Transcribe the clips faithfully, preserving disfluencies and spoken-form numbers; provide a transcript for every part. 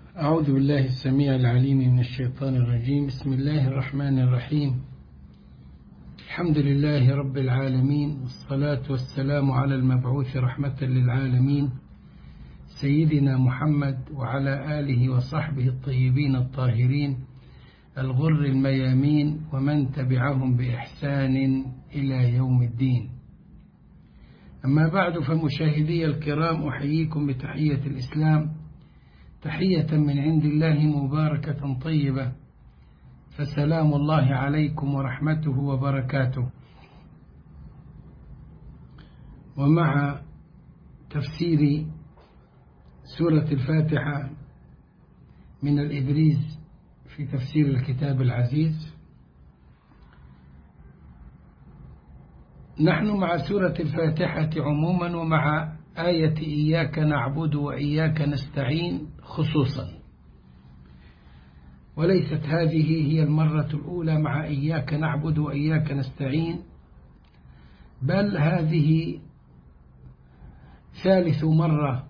أعوذ بالله السميع العليم من الشيطان الرجيم. بسم الله الرحمن الرحيم. الحمد لله رب العالمين، والصلاة والسلام على المبعوث رحمة للعالمين سيدنا محمد وعلى آله وصحبه الطيبين الطاهرين الغر الميامين ومن تبعهم بإحسان إلى يوم الدين. أما بعد، فمشاهدي الكرام، أحييكم بتحية الإسلام، تحية من عند الله مباركة طيبة، فسلام الله عليكم ورحمته وبركاته. ومع تفسير سورة الفاتحة من الإبريز في تفسير الكتاب العزيز، نحن مع سورة الفاتحة عموما، ومع آية إياك نعبد وإياك نستعين خصوصا، وليست هذه هي المرة الأولى مع إياك نعبد وإياك نستعين، بل هذه ثالث مرة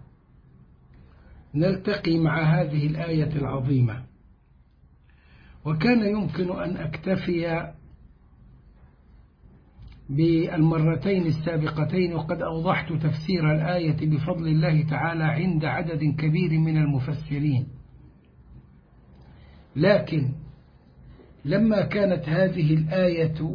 نلتقي مع هذه الآية العظيمة. وكان يمكن أن أكتفي بالمرتين السابقتين، وقد أوضحت تفسير الآية بفضل الله تعالى عند عدد كبير من المفسرين، لكن لما كانت هذه الآية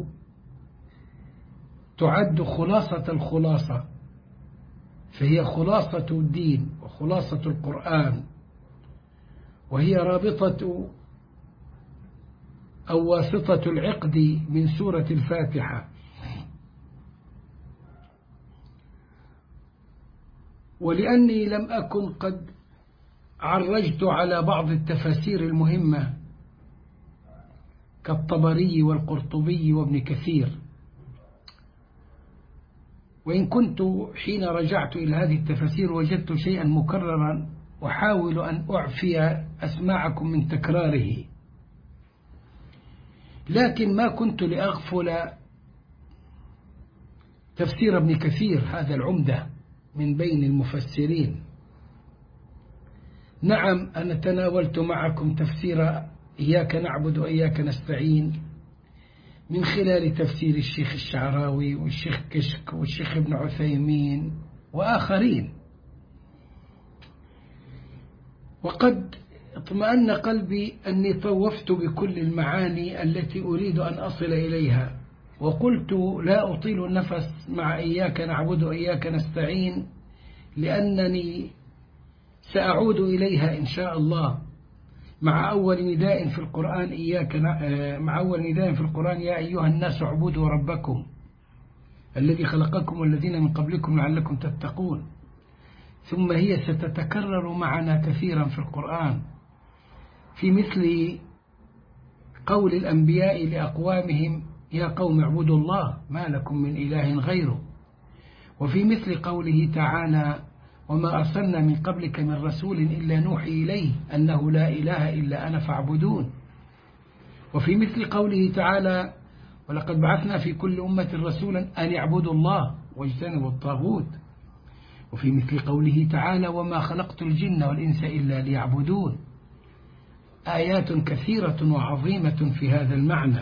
تعد خلاصة الخلاصة، فهي خلاصة الدين وخلاصة القرآن، وهي رابطة أو واسطة العقد من سورة الفاتحة. ولأني لم أكن قد عرجت على بعض التفاسير المهمة كالطبري والقرطبي وابن كثير، وإن كنت حين رجعت إلى هذه التفاسير وجدت شيئا مكررا، أحاول أن أعفي أسماعكم من تكراره، لكن ما كنت لأغفل تفسير ابن كثير، هذا العمدة من بين المفسرين. نعم، أنا تناولت معكم تفسير إياك نعبد وإياك نستعين من خلال تفسير الشيخ الشعراوي والشيخ كشك والشيخ ابن عثيمين وآخرين، وقد اطمأن قلبي أني طوفت بكل المعاني التي أريد أن أصل إليها، وقلت لا أطيل النفس مع إياك نعبد وإياك نستعين، لأنني سأعود إليها إن شاء الله مع أول نداء في القرآن إياك مع أول نداء في القرآن يا أيها الناس اعبدوا ربكم الذي خلقكم والذين من قبلكم لعلكم تتقون. ثم هي ستتكرر معنا كثيرا في القرآن، في مثل قول الأنبياء لأقوامهم يا قوم اعبدوا الله ما لكم من إله غيره، وفي مثل قوله تعالى وما أرسلنا من قبلك من رسول إلا نوحي إليه أنه لا إله إلا أنا فاعبدون، وفي مثل قوله تعالى ولقد بعثنا في كل أمة رسولا أن يعبدوا الله واجتنبوا الطاغوت، وفي مثل قوله تعالى وما خلقت الجن والإنس إلا ليعبدون. آيات كثيرة وعظيمة في هذا المعنى.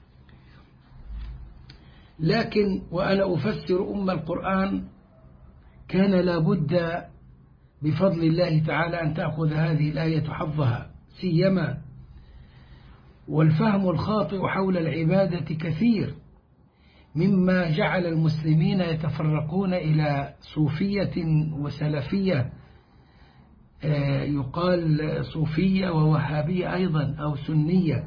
لكن وأنا أفسر أم القرآن كان لابد بفضل الله تعالى أن تأخذ هذه الآية حظها، سيما والفهم الخاطئ حول العبادة كثير، مما جعل المسلمين يتفرقون إلى صوفية وسلفية، يقال صوفية ووهابية أيضا أو سنية.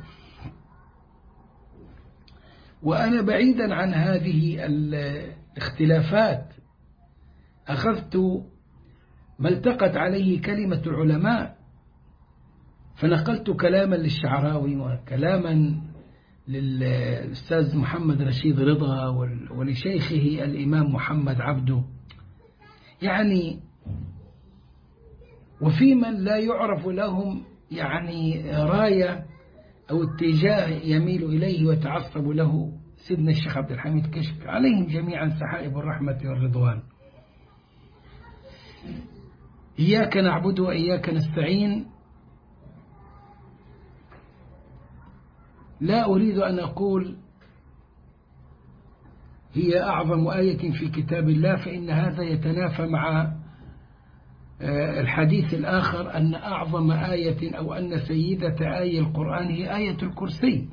وأنا بعيدا عن هذه الاختلافات أخذت ما التقت عليه كلمة العلماء، فنقلت كلاما للشعراوي وكلاما للأستاذ محمد رشيد رضا ولشيخه الإمام محمد عبده، يعني وفي من لا يعرف لهم يعني راية أو اتجاه يميل إليه وتعصب له سيدنا الشيخ عبد الحميد كشك، عليهم جميعا سحائب الرحمة والرضوان. إياك نعبد وإياك نستعين لا أريد أن أقول هي أعظم آية في كتاب الله، فإن هذا يتنافى مع الحديث الآخر أن أعظم آية أو أن سيدة آية القرآن هي آية الكرسي.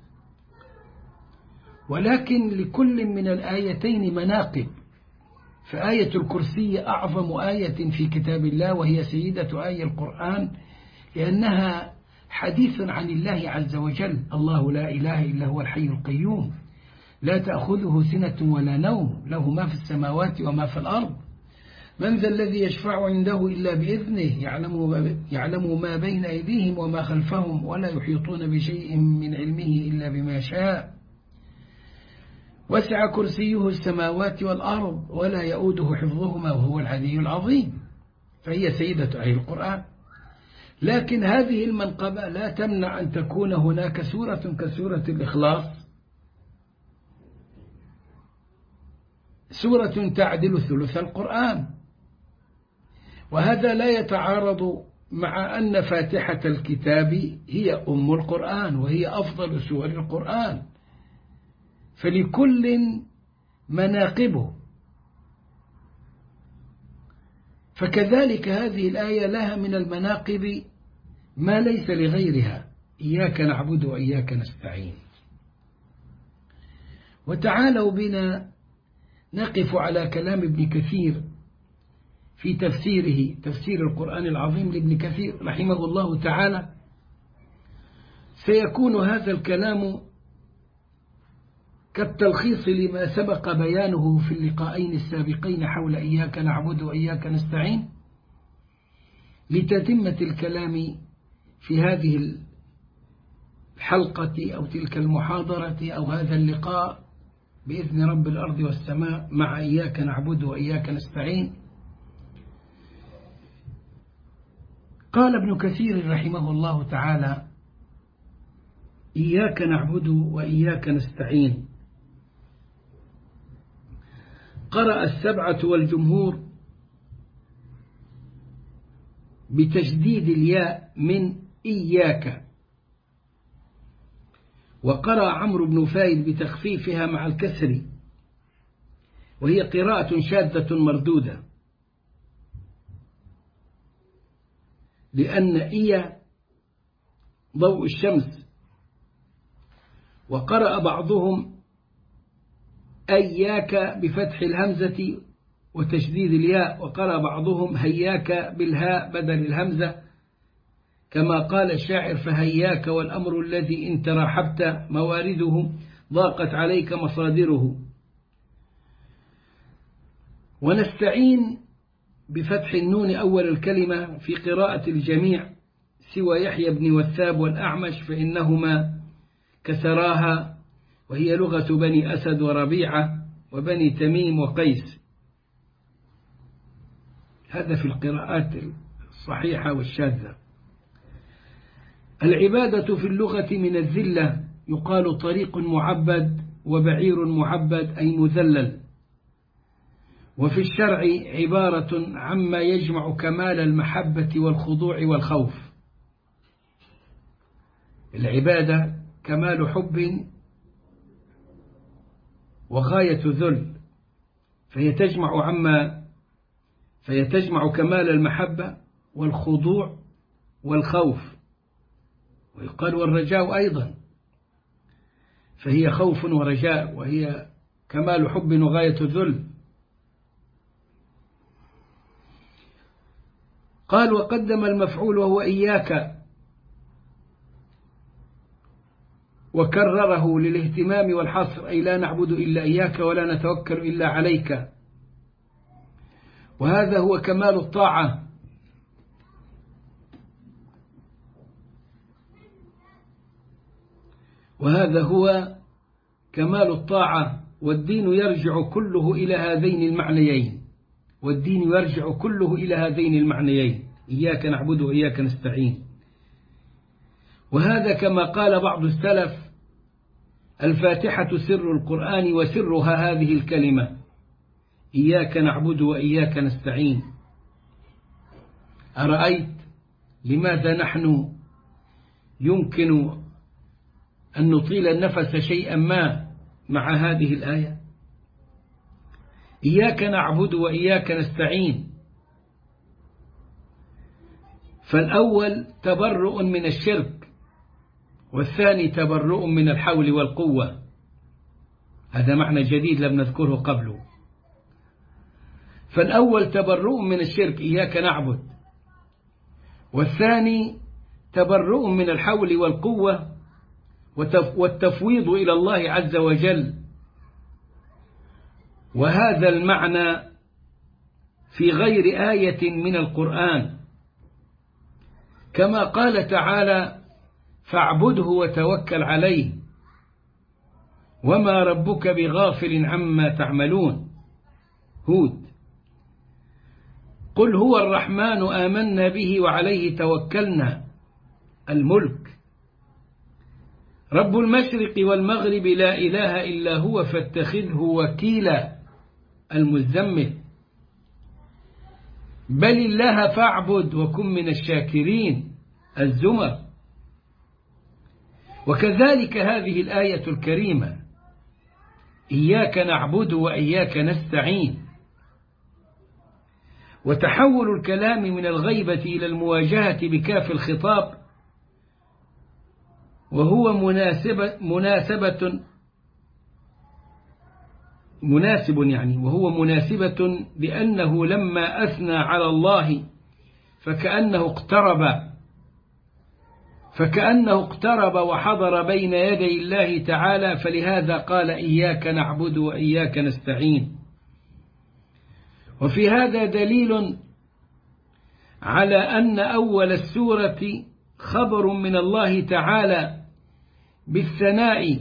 ولكن لكل من الآيتين مناقب، فآية الكرسي أعظم آية في كتاب الله وهي سيدة آية القرآن، لأنها حديث عن الله عز وجل. الله لا إله إلا هو الحي القيوم لا تأخذه سنة ولا نوم، له ما في السماوات وما في الأرض، من ذا الذي يشفع عنده إلا بإذنه، يعلم يعلم ما بين أيديهم وما خلفهم ولا يحيطون بشيء من علمه إلا بما شاء، وسع كرسيه السماوات والأرض ولا يؤوده حفظهما وهو العلي العظيم. فهي سيدة آية القرآن. لكن هذه المنقبة لا تمنع أن تكون هناك سورة كسورة الإخلاص، سورة تعدل ثلث القرآن، وهذا لا يتعارض مع أن فاتحة الكتاب هي أم القرآن وهي أفضل سور القرآن، فلكل مناقبه. فكذلك هذه الآية لها من المناقب ما ليس لغيرها، إياك نعبد وإياك نستعين. وتعالوا بنا نقف على كلام ابن كثير في تفسيره، تفسير القرآن العظيم لابن كثير رحمه الله تعالى. سيكون هذا الكلام كالتلخيص لما سبق بيانه في اللقاءين السابقين حول إياك نعبد وإياك نستعين، لتتمة الكلام في هذه الحلقة أو تلك المحاضرة أو هذا اللقاء بإذن رب الأرض والسماء مع إياك نعبد وإياك نستعين. قال ابن كثير رحمه الله تعالى: إياك نعبد وإياك نستعين. قرأ السبعة والجمهور بتشديد الياء من إياك، وقرأ عمرو بن فايد بتخفيفها مع الكسر، وهي قراءة شاذة مردودة، لأن إيا ضوء الشمس. وقرأ بعضهم أياك بفتح الهمزة وتشديد الياء، وقرأ بعضهم هياك بالهاء بدل الهمزة، كما قال الشاعر: فهياك والأمر الذي إن تراحبت موارده ضاقت عليك مصادره. ونستعين بفتح النون أول الكلمة في قراءة الجميع سوى يحيى بن وثاب والأعمش، فإنهما كسراها، وهي لغة بني أسد وربيعة وبني تميم وقيس. هذا في القراءات الصحيحة والشاذة. العبادة في اللغة من الذلة، يقال طريق معبد وبعير معبد أي مذلل. وفي الشرع عبارة عما يجمع كمال المحبة والخضوع والخوف. العبادة كمال حب وغاية ذل، فهي تجمع عما فهي تجمع كمال المحبة والخضوع والخوف، ويقال والرجاء أيضا، فهي خوف ورجاء، وهي كمال حب وغاية ذل. قال: وقدم المفعول وهو إياك، وكرره للاهتمام والحصر، أي لا نعبد إلا إياك ولا نتوكل إلا عليك. وهذا هو كمال الطاعة، وهذا هو كمال الطاعة. والدين يرجع كله إلى هذين المعنيين، والدين يرجع كله إلى هذين المعنيين، إياك نعبد وإياك نستعين. وهذا كما قال بعض السلف: الفاتحة سر القرآن وسرها هذه الكلمة، إياك نعبد وإياك نستعين. أرأيت لماذا نحن يمكن أن نطيل النفس شيئا ما مع هذه الآية؟ إياك نعبد وإياك نستعين، فالأول تبرؤ من الشرك، والثاني تبرؤ من الحول والقوة. هذا معنى جديد لم نذكره قبله. فالأول تبرؤ من الشرك إياك نعبد، والثاني تبرؤ من الحول والقوة والتفويض إلى الله عز وجل. وهذا المعنى في غير آية من القرآن، كما قال تعالى: فاعبده وتوكل عليه وما ربك بغافل عما تعملون. هود: قل هو الرحمن آمنا به وعليه توكلنا. الملك: رب المشرق والمغرب لا إله إلا هو فاتخذه وكيلا. المزمل: بل الله فاعبد وكن من الشاكرين. الزمر. وكذلك هذه الآية الكريمة: إياك نعبد وإياك نستعين. وتحول الكلام من الغيبة إلى المواجهة بكاف الخطاب، وهو مناسبة مناسبة مناسب يعني وهو مناسبة لأنه لما أثنى على الله فكأنه اقترب فكأنه اقترب وحضر بين يدي الله تعالى، فلهذا قال: إياك نعبد وإياك نستعين. وفي هذا دليل على أن أول السورة خبر من الله تعالى بالثناء،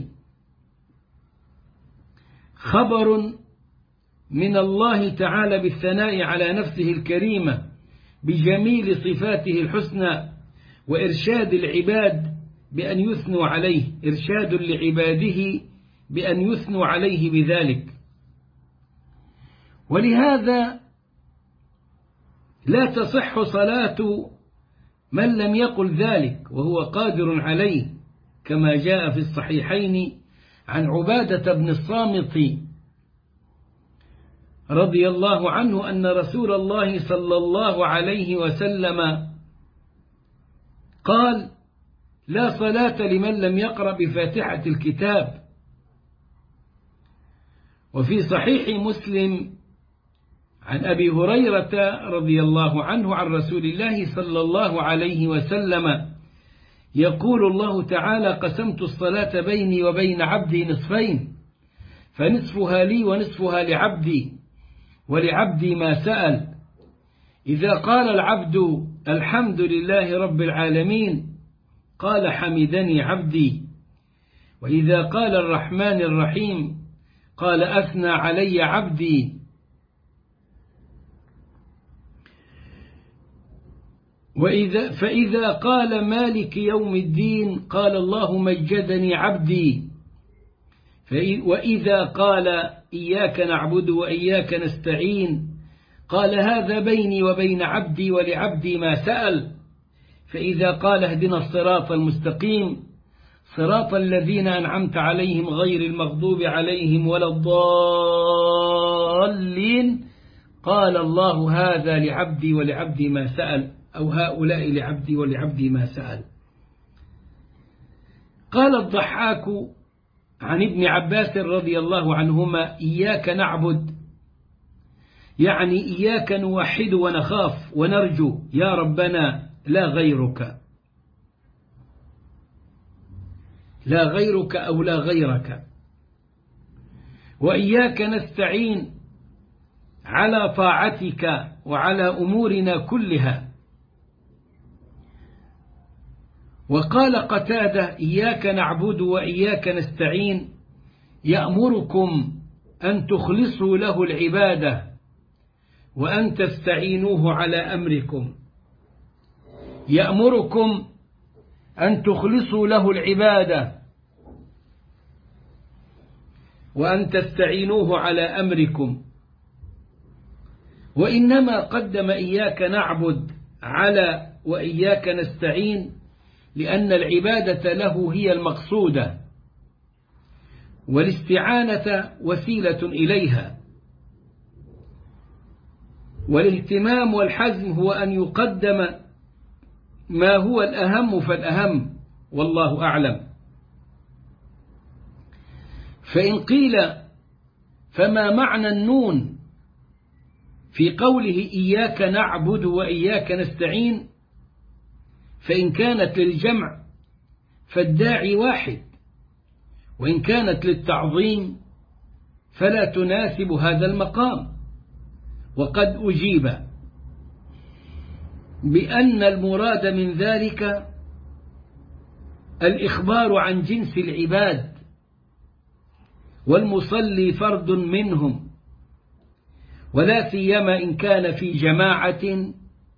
خبر من الله تعالى بالثناء على نفسه الكريمة بجميل صفاته الحسنى، وإرشاد العباد بأن يثنوا عليه، إرشاد لعباده بأن يثنوا عليه بذلك. ولهذا لا تصح صلاة من لم يقل ذلك وهو قادر عليه، كما جاء في الصحيحين عن عبادة بن الصامت رضي الله عنه أن رسول الله صلى الله عليه وسلم قال: لا صلاة لمن لم يقرأ بفاتحة الكتاب. وفي صحيح مسلم عن أبي هريرة رضي الله عنه عن رسول الله صلى الله عليه وسلم يقول الله تعالى: قسمت الصلاة بيني وبين عبدي نصفين، فنصفها لي ونصفها لعبدي، ولعبدي ما سأل. إذا قال العبد الحمد لله رب العالمين قال: حمدني عبدي. وإذا قال الرحمن الرحيم قال: أثنى علي عبدي. وإذا فإذا قال مالك يوم الدين قال: الله مجدني عبدي. وإذا قال إياك نعبد وإياك نستعين قال: هذا بيني وبين عبدي ولعبدي ما سأل. فإذا قال: اهدنا الصراط المستقيم صراط الذين أنعمت عليهم غير المغضوب عليهم ولا الضالين قال: الله هذا لعبدي ولعبدي ما سأل، أو هؤلاء لعبدي ولعبدي ما سأل. قال الضحاك عن ابن عباس رضي الله عنهما: إياك نعبد يعني إياك نوحد ونخاف ونرجو يا ربنا، لا غيرك، لا غيرك أو لا غيرك. وإياك نستعين على طاعتك وعلى أمورنا كلها. وقال قتادة: إياك نعبد وإياك نستعين يأمركم أن تخلصوا له العبادة وأن تستعينوه على أمركم. يأمركم أن تخلصوا له العبادة وأن تستعينوه على أمركم. وإنما قدم إياك نعبد على وإياك نستعين لأن العبادة له هي المقصودة، والاستعانة وسيلة إليها، والاهتمام والحزم هو أن يقدم ما هو الأهم فالأهم، والله أعلم. فإن قيل فما معنى النون في قوله إياك نعبد وإياك نستعين؟ فإن كانت للجمع فالداعي واحد، وإن كانت للتعظيم فلا تناسب هذا المقام. وقد أجيب بأن المراد من ذلك الإخبار عن جنس العباد، والمصلي فرد منهم، ولا سيما إن كان في جماعة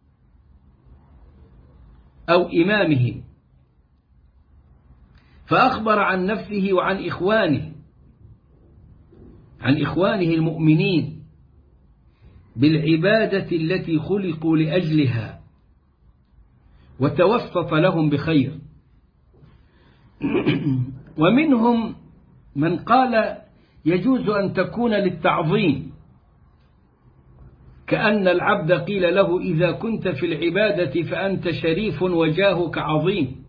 أو إمامه، فأخبر عن نفسه وعن إخوانه عن إخوانه المؤمنين بالعبادة التي خلقوا لأجلها، وتوسط لهم بخير. ومنهم من قال يجوز أن تكون للتعظيم، كأن العبد قيل له إذا كنت في العبادة فأنت شريف وجاهك عظيم،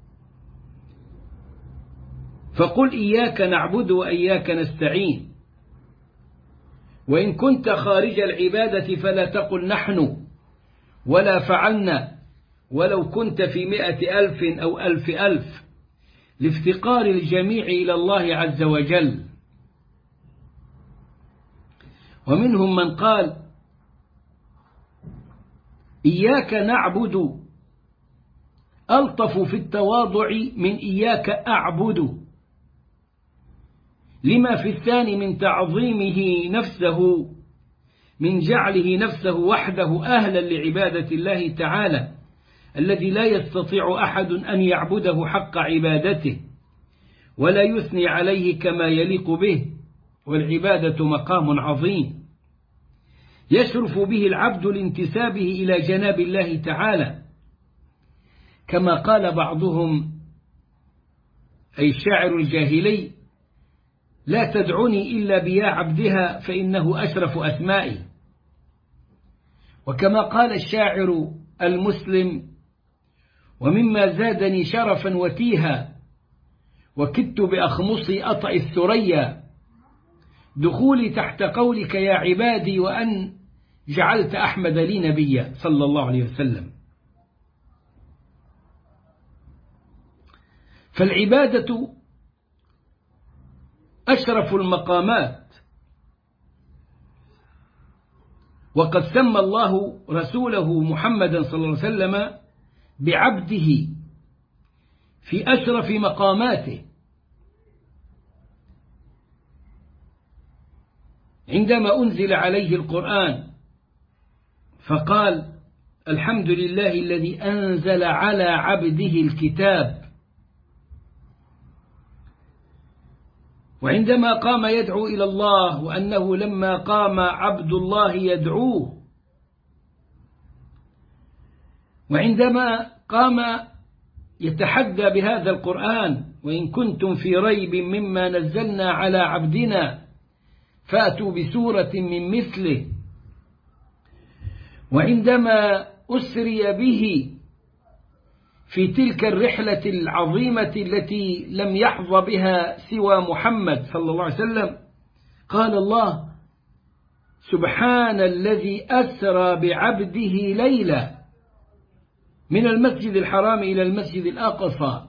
فقل إياك نعبد وإياك نستعين. وإن كنت خارج العبادة فلا تقل نحن ولا فعلنا، ولو كنت في مئة ألف أو ألف ألف، لافتقار الجميع إلى الله عز وجل. ومنهم من قال إياك نعبد ألطف في التواضع من إياك أعبد، لما في الثاني من تعظيمه نفسه، من جعله نفسه وحده أهلا لعبادة الله تعالى الذي لا يستطيع أحد أن يعبده حق عبادته ولا يثني عليه كما يليق به. والعبادة مقام عظيم يشرف به العبد لانتسابه إلى جناب الله تعالى، كما قال بعضهم أي الشاعر الجاهلي لا تدعني إلا بيا عبدها فإنه أشرف أسمائي. وكما قال الشاعر المسلم ومما زادني شرفا وتيها وكدت بأخمصي أطأ الثريا دخولي تحت قولك يا عبادي وأن جعلت أحمد لي نبيا صلى الله عليه وسلم. فالعبادة أشرف المقامات، وقد سمى الله رسوله محمدا صلى الله عليه وسلم بعبده في أشرف مقاماته، عندما أنزل عليه القرآن فقال الحمد لله الذي أنزل على عبده الكتاب. وعندما قام يدعو إلى الله، وأنه لما قام عبد الله يدعوه، وعندما قام يتحدى بهذا القرآن وإن كنتم في ريب مما نزلنا على عبدنا فأتوا بسورة من مثله، وعندما أسري به في تلك الرحلة العظيمة التي لم يحظى بها سوى محمد صلى الله عليه وسلم، قال الله سبحان الذي أسرى بعبده ليلا من المسجد الحرام إلى المسجد الأقصى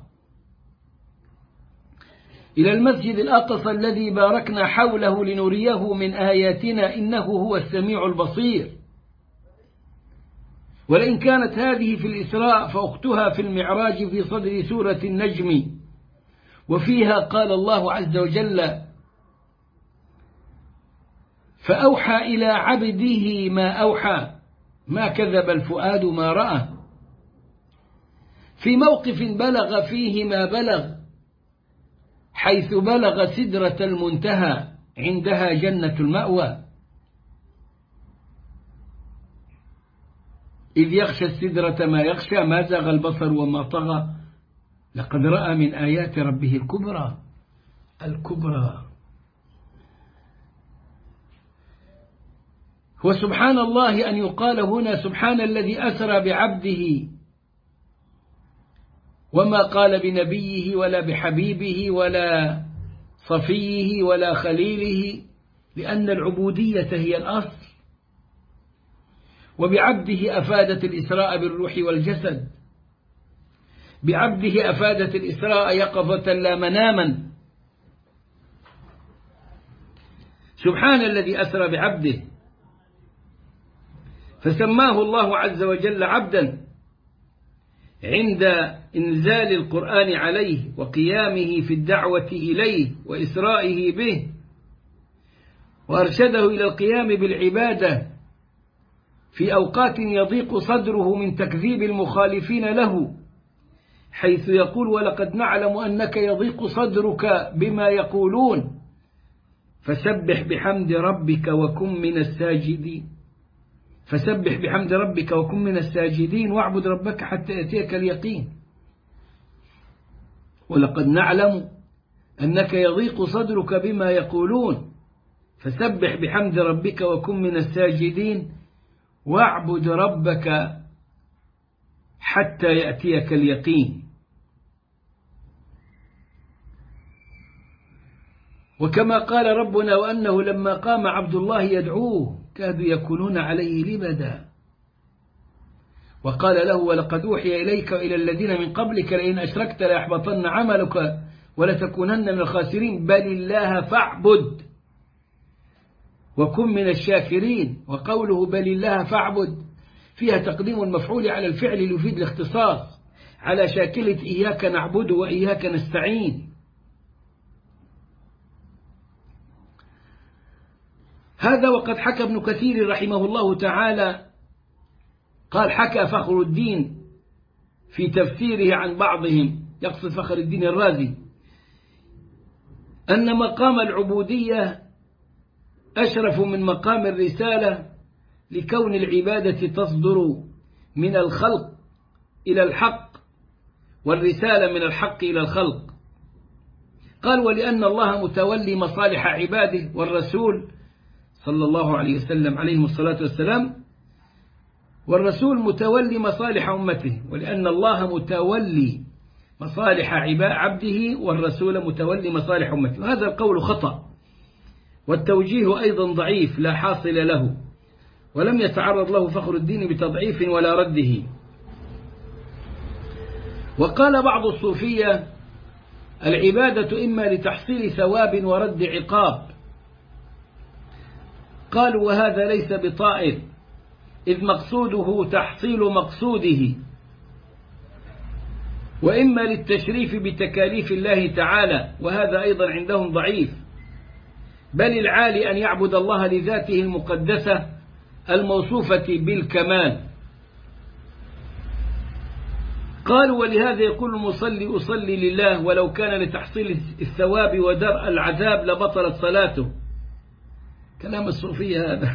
إلى المسجد الأقصى الذي باركنا حوله لنريه من آياتنا إنه هو السميع البصير. ولئن كانت هذه في الإسراء فأختها في المعراج في صدر سورة النجم، وفيها قال الله عز وجل فأوحى إلى عبده ما أوحى ما كذب الفؤاد ما رأى، في موقف بلغ فيه ما بلغ حيث بلغ سدرة المنتهى عندها جنة المأوى، إذ يخشى السدرة ما يخشى ما زاغ البصر وما طغى لقد رأى من آيات ربه الكبرى الكبرى وسبحان الله أن يقال هنا سبحان الذي أسرى بعبده، وما قال بنبيه ولا بحبيبه ولا صفيه ولا خليله، لأن العبودية هي الأصل. وبعبده أفادت الإسراء بالروح والجسد، بعبده أفادت الإسراء يقظة لا مناما. سبحان الذي أسرى بعبده، فسماه الله عز وجل عبدا عند إنزال القرآن عليه وقيامه في الدعوة إليه وإسرائه به، وأرشده إلى القيام بالعبادة في أوقات يضيق صدره من تكذيب المخالفين له، حيث يقول ولقد نعلم أنك يضيق صدرك بما يقولون فسبح بحمد ربك وكن من الساجدين. فسبح بحمد ربك وكن من الساجدين واعبد ربك حتى يأتيك اليقين. ولقد نعلم أنك يضيق صدرك بما يقولون فسبح بحمد ربك وكن من الساجدين واعبد ربك حتى يأتيك اليقين. وكما قال ربنا وأنه لما قام عبد الله يدعوه كادوا يكونون عليه لبدا، وقال له ولقد أوحي إليك وإلى الذين من قبلك لئن أشركت ليحبطن عملك ولتكونن من الخاسرين بل الله فاعبد وكن من الشاكرين. وقوله بل الله فاعبد فيها تقديم المفعول على الفعل يفيد الاختصاص على شاكلة إياك نعبد وإياك نستعين. هذا وقد حكى ابن كثير رحمه الله تعالى قال حكى فخر الدين في تفسيره عن بعضهم، يقصد فخر الدين الرازي، أن مقام العبودية أشرف من مقام الرسالة لكون العبادة تصدر من الخلق إلى الحق والرسالة من الحق إلى الخلق. قال ولأن الله متولي مصالح عباده والرسول صلى الله عليه وسلم عليه الصلاة والسلام والرسول متولي مصالح أمته، ولأن الله متولي مصالح عبده والرسول متولي مصالح أمته. وهذا القول خطأ، والتوجيه أيضا ضعيف لا حاصل له، ولم يتعرض له فخر الدين بتضعيف ولا رده. وقال بعض الصوفية العبادة إما لتحصيل ثواب ورد عقاب، قالوا وهذا ليس بطائل إذ مقصوده تحصيل مقصوده، وإما للتشريف بتكاليف الله تعالى، وهذا أيضا عندهم ضعيف، بل العالي أن يعبد الله لذاته المقدسة الموصوفة بالكمال. قالوا ولهذا يقول المصلي أصلي لله ولو كان لتحصيل الثواب ودرء العذاب لبطلت صلاته. كلام الصوفية هذا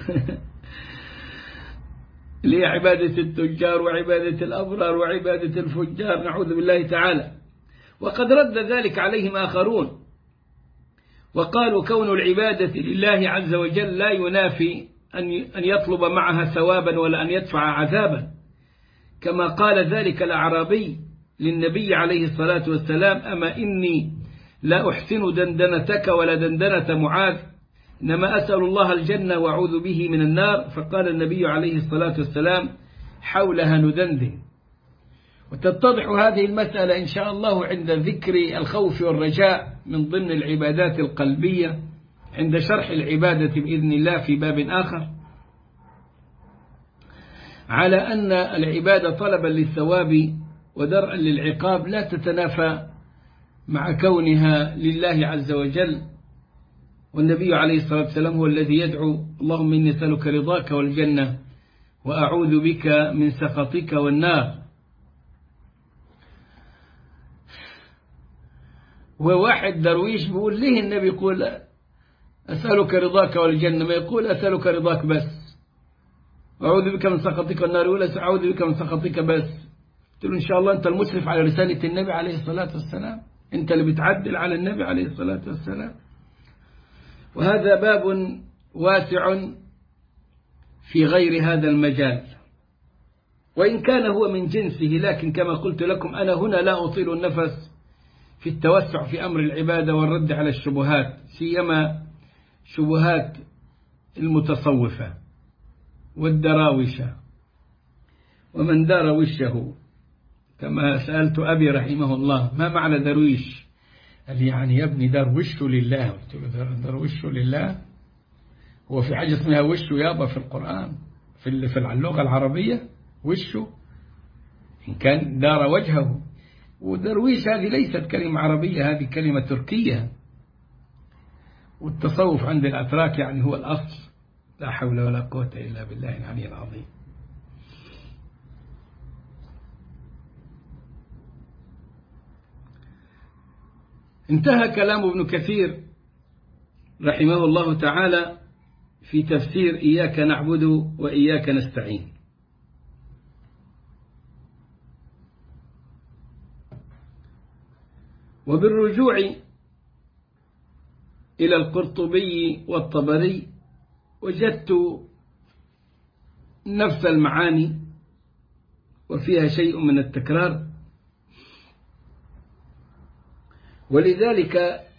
اللي عبادة التجار وعبادة الأبرار وعبادة الفجار، نعوذ بالله تعالى. وقد رد ذلك عليهم آخرون وقالوا كون العبادة لله عز وجل لا ينافي أن يطلب معها ثوابا ولا أن يدفع عذابا، كما قال ذلك الأعرابي للنبي عليه الصلاة والسلام أما إني لا أحسن دندنتك ولا دندنة معاذ إنما أسأل الله الجنة وأعوذ به من النار. فقال النبي عليه الصلاة والسلام حولها ندندن. وتتضح هذه المسألة إن شاء الله عند ذكر الخوف والرجاء من ضمن العبادات القلبية عند شرح العبادة بإذن الله في باب آخر، على أن العبادة طلبا للثواب ودرءا للعقاب لا تتنافى مع كونها لله عز وجل. والنبي عليه الصلاة والسلام هو الذي يدعو اللهم إني أسألك رضاك والجنة وأعوذ بك من سخطك والنار. وواحد درويش بيقول ليه النبي يقول أسألك رضاك والجنة، ما يقول أسألك رضاك بس، أعوذ بك من سخطك والنار يقول أعوذ بك من سخطك بس. قلت له إن شاء الله أنت المسرف على رسالة النبي عليه الصلاة والسلام، أنت اللي بتعدل على النبي عليه الصلاة والسلام. وهذا باب واسع في غير هذا المجال، وإن كان هو من جنسه، لكن كما قلت لكم أنا هنا لا أطيل النفس في التوسع في أمر العبادة والرد على الشبهات، سيما شبهات المتصوفة والدراوشة ومن دار وشه. كما سألت أبي رحمه الله ما معنى درويش؟ قال لي يعني يا ابني دار وشه لله. قلت له دار وشه لله؟ هو في حاجة اسمها وشه يابا في القرآن في في اللغة العربية؟ وشه إن كان دار وجهه. ودرويش هذه ليست كلمة عربية، هذه كلمة تركية، والتصوف عند الأتراك يعني هو الأصل. لا حول ولا قوة إلا بالله العلي العظيم. انتهى كلام ابن كثير رحمه الله تعالى في تفسير إياك نعبد وإياك نستعين. وبالرجوع إلى القرطبي والطبري وجدت نفس المعاني وفيها شيء من التكرار، ولذلك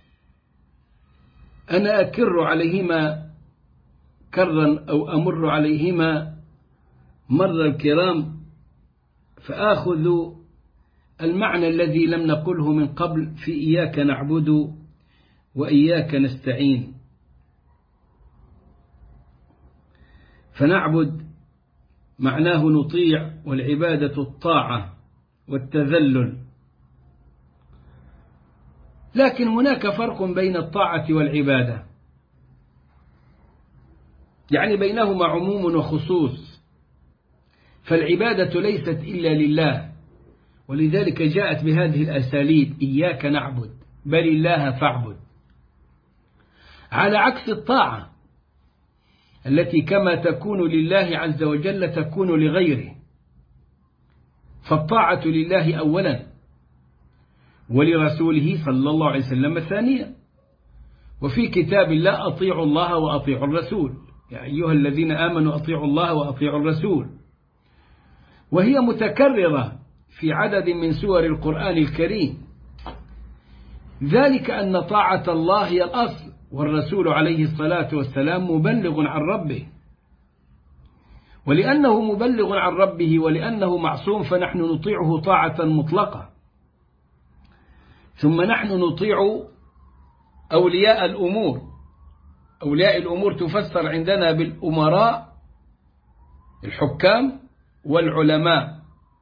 أنا أكر عليهما كرا أو أمر عليهما مر الكرام، فآخذ المعنى الذي لم نقله من قبل في إياك نعبد وإياك نستعين. فنعبد معناه نطيع، والعبادة الطاعة والتذلل، لكن هناك فرق بين الطاعة والعبادة، يعني بينهما عموم وخصوص. فالعبادة ليست إلا لله، ولذلك جاءت بهذه الأساليب: إياك نعبد بل الله فاعبد، على عكس الطاعة التي كما تكون لله عز وجل تكون لغيره. فالطاعة لله أولا، ولرسوله صلى الله عليه وسلم ثانيا. وفي كتاب الله أطيعوا الله وأطيعوا الرسول، يا أيها الذين آمنوا أطيعوا الله وأطيعوا الرسول، وهي متكررة في عدد من سور القرآن الكريم. ذلك أن طاعة الله هي الأصل، والرسول عليه الصلاة والسلام مبلغ عن ربه، ولأنه مبلغ عن ربه ولأنه معصوم فنحن نطيعه طاعة مطلقة. ثم نحن نطيع أولياء الأمور. أولياء الأمور تفسر عندنا بالأمراء الحكام والعلماء،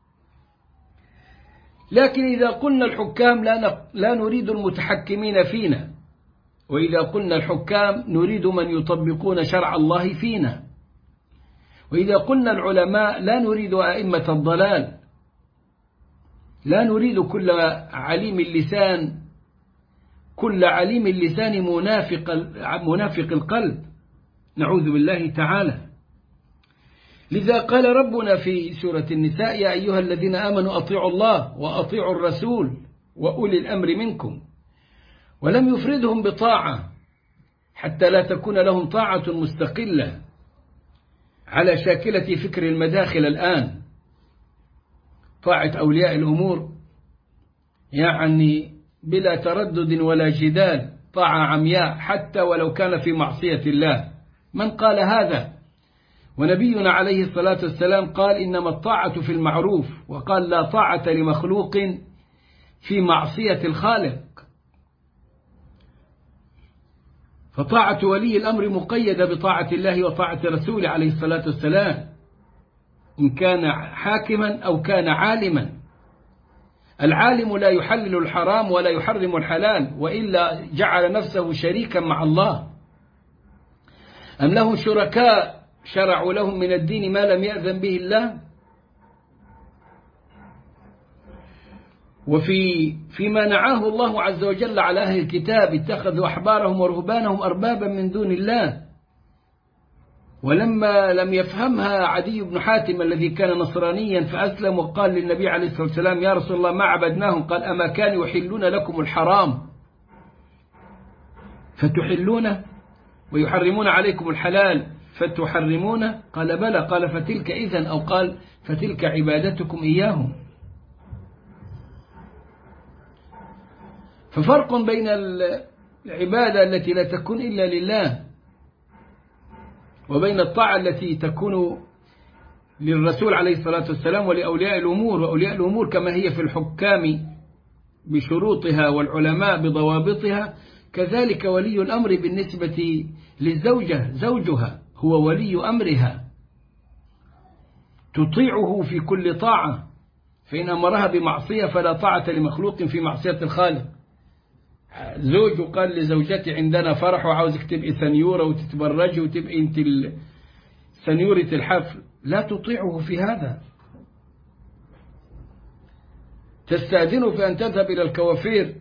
لكن إذا قلنا الحكام لا نريد المتحكمين فينا، وإذا قلنا الحكام نريد من يطبقون شرع الله فينا، وإذا قلنا العلماء لا نريد أئمة الضلال، لا نريد كل عليم اللسان كل عليم اللسان منافق منافق القلب، نعوذ بالله تعالى. لذا قال ربنا في سورة النساء: يا أيها الذين آمنوا أطيعوا الله وأطيعوا الرسول وأولي الأمر منكم، ولم يفردهم بطاعة حتى لا تكون لهم طاعة مستقلة على شاكلة فكر المداخل الآن. طاعة أولياء الأمور يعني بلا تردد ولا جدال، طاعة عمياء حتى ولو كان في معصية الله. من قال هذا؟ ونبينا عليه الصلاة والسلام قال: إنما الطاعة في المعروف، وقال: لا طاعة لمخلوق في معصية الخالق. فطاعة ولي الأمر مقيدة بطاعة الله وطاعة رسوله عليه الصلاة والسلام، إن كان حاكما أو كان عالما. العالم لا يحلل الحرام ولا يحرم الحلال، وإلا جعل نفسه شريكا مع الله. أم لهم شركاء شرعوا لهم من الدين ما لم يأذن به الله. وفي فيما نعاه الله عز وجل على أهل الكتاب: اتخذوا أحبارهم ورهبانهم أربابا من دون الله. ولما لم يفهمها عدي بن حاتم الذي كان نصرانيا فأسلم وقال للنبي عليه الصلاة والسلام: يا رسول الله ما عبدناهم، قال: أما كانوا يحلون لكم الحرام فتحلونه ويحرمون عليكم الحلال فتحرمونه؟ قال بلى. قال فتلك إذن، أو قال فتلك عبادتكم إياهم. ففرق بين العبادة التي لا تكون إلا لله وبين الطاعة التي تكون للرسول عليه الصلاة والسلام ولأولياء الأمور. وأولياء الأمور كما هي في الحكام بشروطها والعلماء بضوابطها، كذلك ولي الأمر بالنسبة للزوجة، زوجها هو ولي أمرها، تطيعه في كل طاعة، فإن أمرها بمعصية فلا طاعة لمخلوق في معصية الخالق. زوج قال لزوجتي عندنا فرح وعاوزك تبقي سنيورة وتتبرجي وتبقي انت سنيورة الحفل، لا تطيعه في هذا. تستأذنه في أن تذهب إلى الكوافير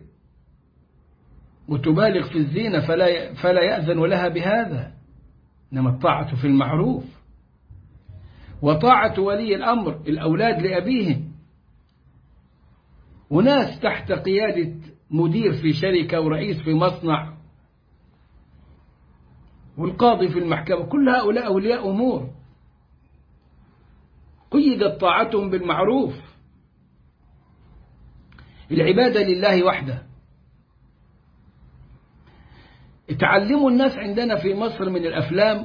وتبالغ في الزينة فلا فلا يأذن لها بهذا، إنما الطاعة في المعروف. وطاعة ولي الأمر الأولاد لأبيهم، وناس تحت قيادة مدير في شركة ورئيس في مصنع والقاضي في المحكمة، كل هؤلاء أولياء أمور قيدت طاعتهم بالمعروف. العبادة لله وحده. تعلموا الناس عندنا في مصر من الأفلام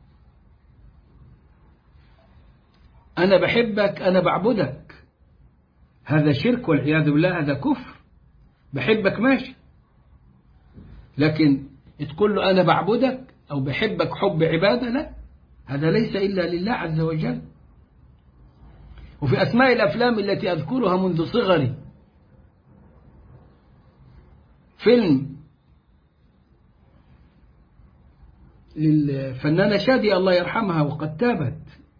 أنا بحبك أنا بعبدك، هذا شرك والعياذ بالله، هذا كفر. بحبك ماشي، لكن تقول له أنا بعبدك أو بحبك حب عبادة، لا، هذا ليس إلا لله عز وجل. وفي أسماء الأفلام التي أذكرها منذ صغري فيلم للفنانة شادية الله يرحمها وقد تابت،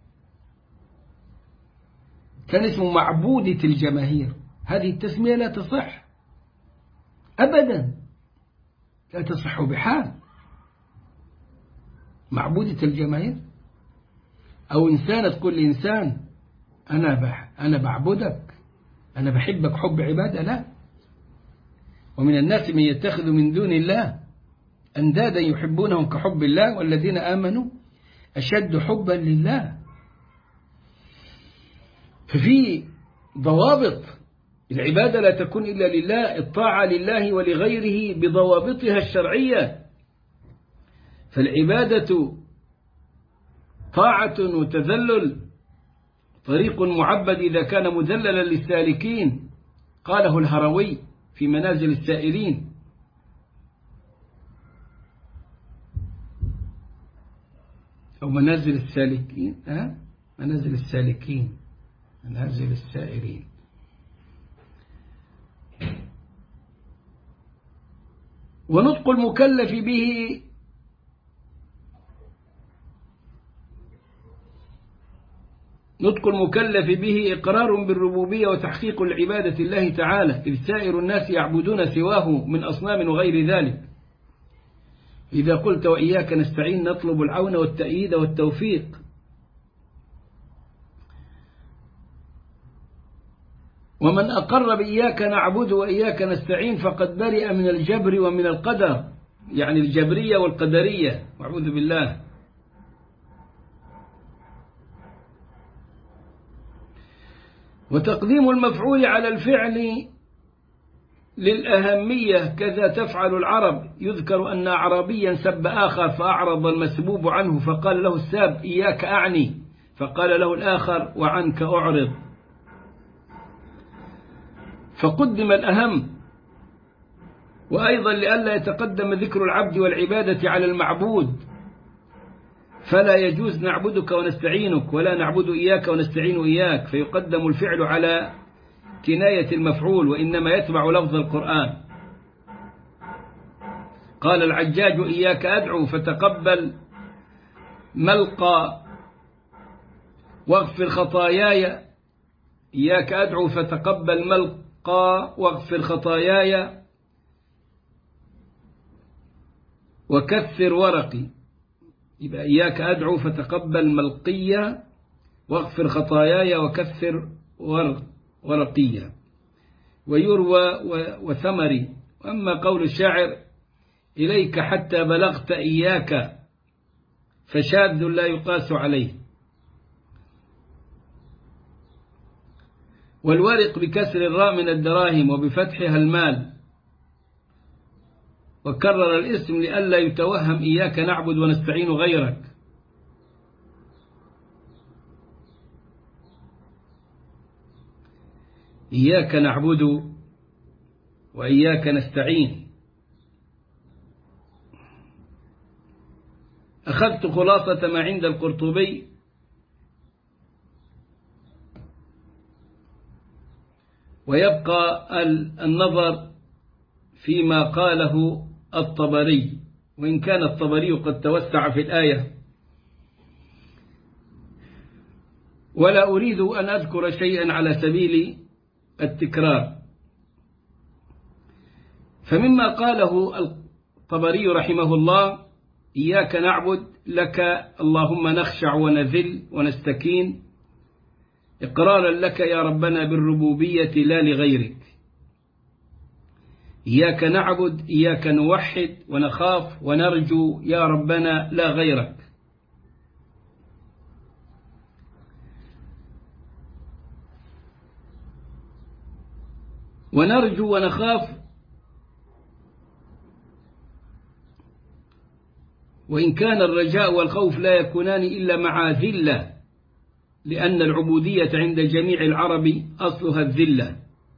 كان اسمه معبودة الجماهير. هذه التسمية لا تصح أبدا، لا تصح بحال. معبودة الجماهير أو إنسانة تقول لإنسان أنا بح أنا بعبدك أنا بحبك حب عبادة، لا. ومن الناس من يتخذ من دون الله أندادا يحبونهم كحب الله والذين آمنوا أشد حبا لله. ففي ضوابط. العبادة لا تكون إلا لله، الطاعة لله ولغيره بضوابطها الشرعية. فالعبادة طاعة وتذلل، طريق معبد إذا كان مذللا للسالكين، قاله الهروي في منازل السائرين. أو منازل السالكين، أه؟ منازل السالكين، منازل السائرين. ونطق المكلف به نطق المكلف به إقرار بالربوبية وتحقيق العبادة الله تعالى، إذ سائر الناس يعبدون سواه من أصنام وغير ذلك. إذا قلت وإياك نستعين نطلب العون والتأييد والتوفيق. ومن أقر بإياك نعبد وإياك نستعين فقد برئ من الجبر ومن القدر، يعني الجبرية والقدرية، وأعوذ بالله. وتقديم المفعول على الفعل للأهمية، كذا تفعل العرب. يذكر أن أعرابيا سب آخر فأعرض المسبوب عنه فقال له الساب إياك أعني، فقال له الآخر وعنك أعرض. فقدم الأهم. وأيضا لئلا يتقدم ذكر العبد والعبادة على المعبود، فلا يجوز نعبدك ونستعينك ولا نعبد إياك ونستعين إياك، فيقدم الفعل على كناية المفعول، وإنما يتبع لفظ القرآن. قال العجاج إياك أدعو فتقبل ملقى واغفر خطاياي، إياك أدعو فتقبل ملقى واغفر خطاياي وكثر ورقي. يبقى إياك أدعو فتقبل ملقية واغفر خطاياي وكثر ورقية. ويروى وثمري. وأما قول الشاعر إليك حتى بلغت إياك فشاذ لا يقاس عليه. والورق بكسر الراء من الدراهم وبفتحها المال. وكرر الاسم لئلا يتوهم إياك نعبد ونستعين غيرك. إياك نعبد وإياك نستعين. أخذت خلاصة ما عند القرطبي ويبقى النظر فيما قاله الطبري، وإن كان الطبري قد توسع في الآية، ولا أريد أن أذكر شيئا على سبيل التكرار. فمما قاله الطبري رحمه الله: إياك نعبد، لك اللهم نخشع ونذل ونستكين، إقرارا لك يا ربنا بالربوبية لا لغيرك. إياك نعبد، إياك نوحد ونخاف ونرجو يا ربنا لا غيرك. ونرجو ونخاف، وإن كان الرجاء والخوف لا يكونان إلا مع ذلة، لأن العبودية عند جميع العرب أصلها الذلة،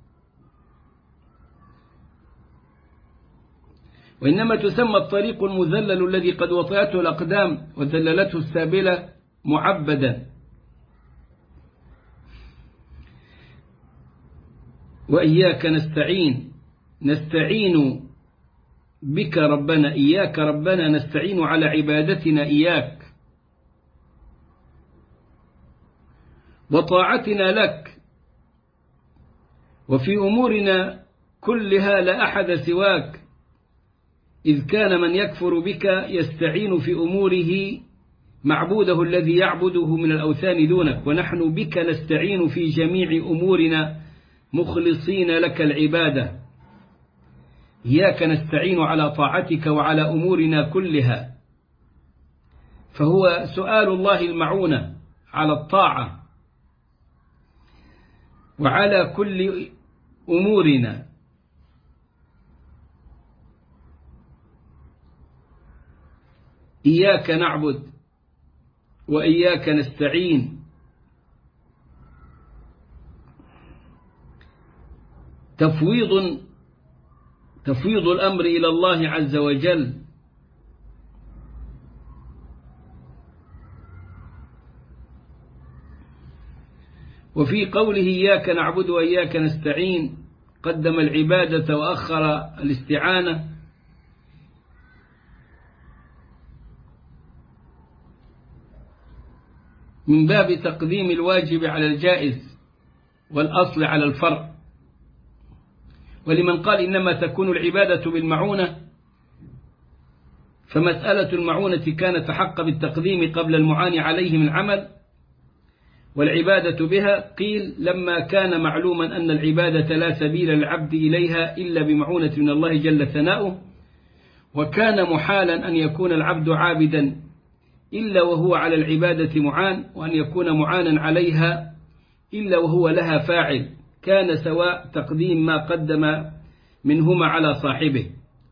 وإنما تسمى الطريق المذلل الذي قد وطئته الأقدام وذللته السابلة معبدا. وإياك نستعين، نستعين بك ربنا، إياك ربنا نستعين على عبادتنا إياك وطاعتنا لك، وفي أمورنا كلها لا أحد سواك، إذ كان من يكفر بك يستعين في أموره معبوده الذي يعبده من الأوثان دونك، ونحن بك نستعين في جميع أمورنا مخلصين لك العبادة. إياك نستعين على طاعتك وعلى أمورنا كلها، فهو سؤال الله المعونة على الطاعة وعلى كل أمورنا. إياك نعبد وإياك نستعين، تفويض تفويض الأمر إلى الله عز وجل، وفي قوله إياك نعبد وإياك نستعين قدم العبادة وأخر الاستعانة، من باب تقديم الواجب على الجائز والأصل على الفرع. ولمن قال إنما تكون العبادة بالمعونة، فمسألة المعونة كانت أحق بالتقديم قبل المعاني عليه من عمل، والعبادة بها قيل لما كان معلوما أن العبادة لا سبيل للعبد إليها إلا بمعونة من الله جل ثناؤه، وكان محالا أن يكون العبد عابدا إلا وهو على العبادة معان، وأن يكون معانا عليها إلا وهو لها فاعل، كان سواء تقديم ما قدم منهما على صاحبه.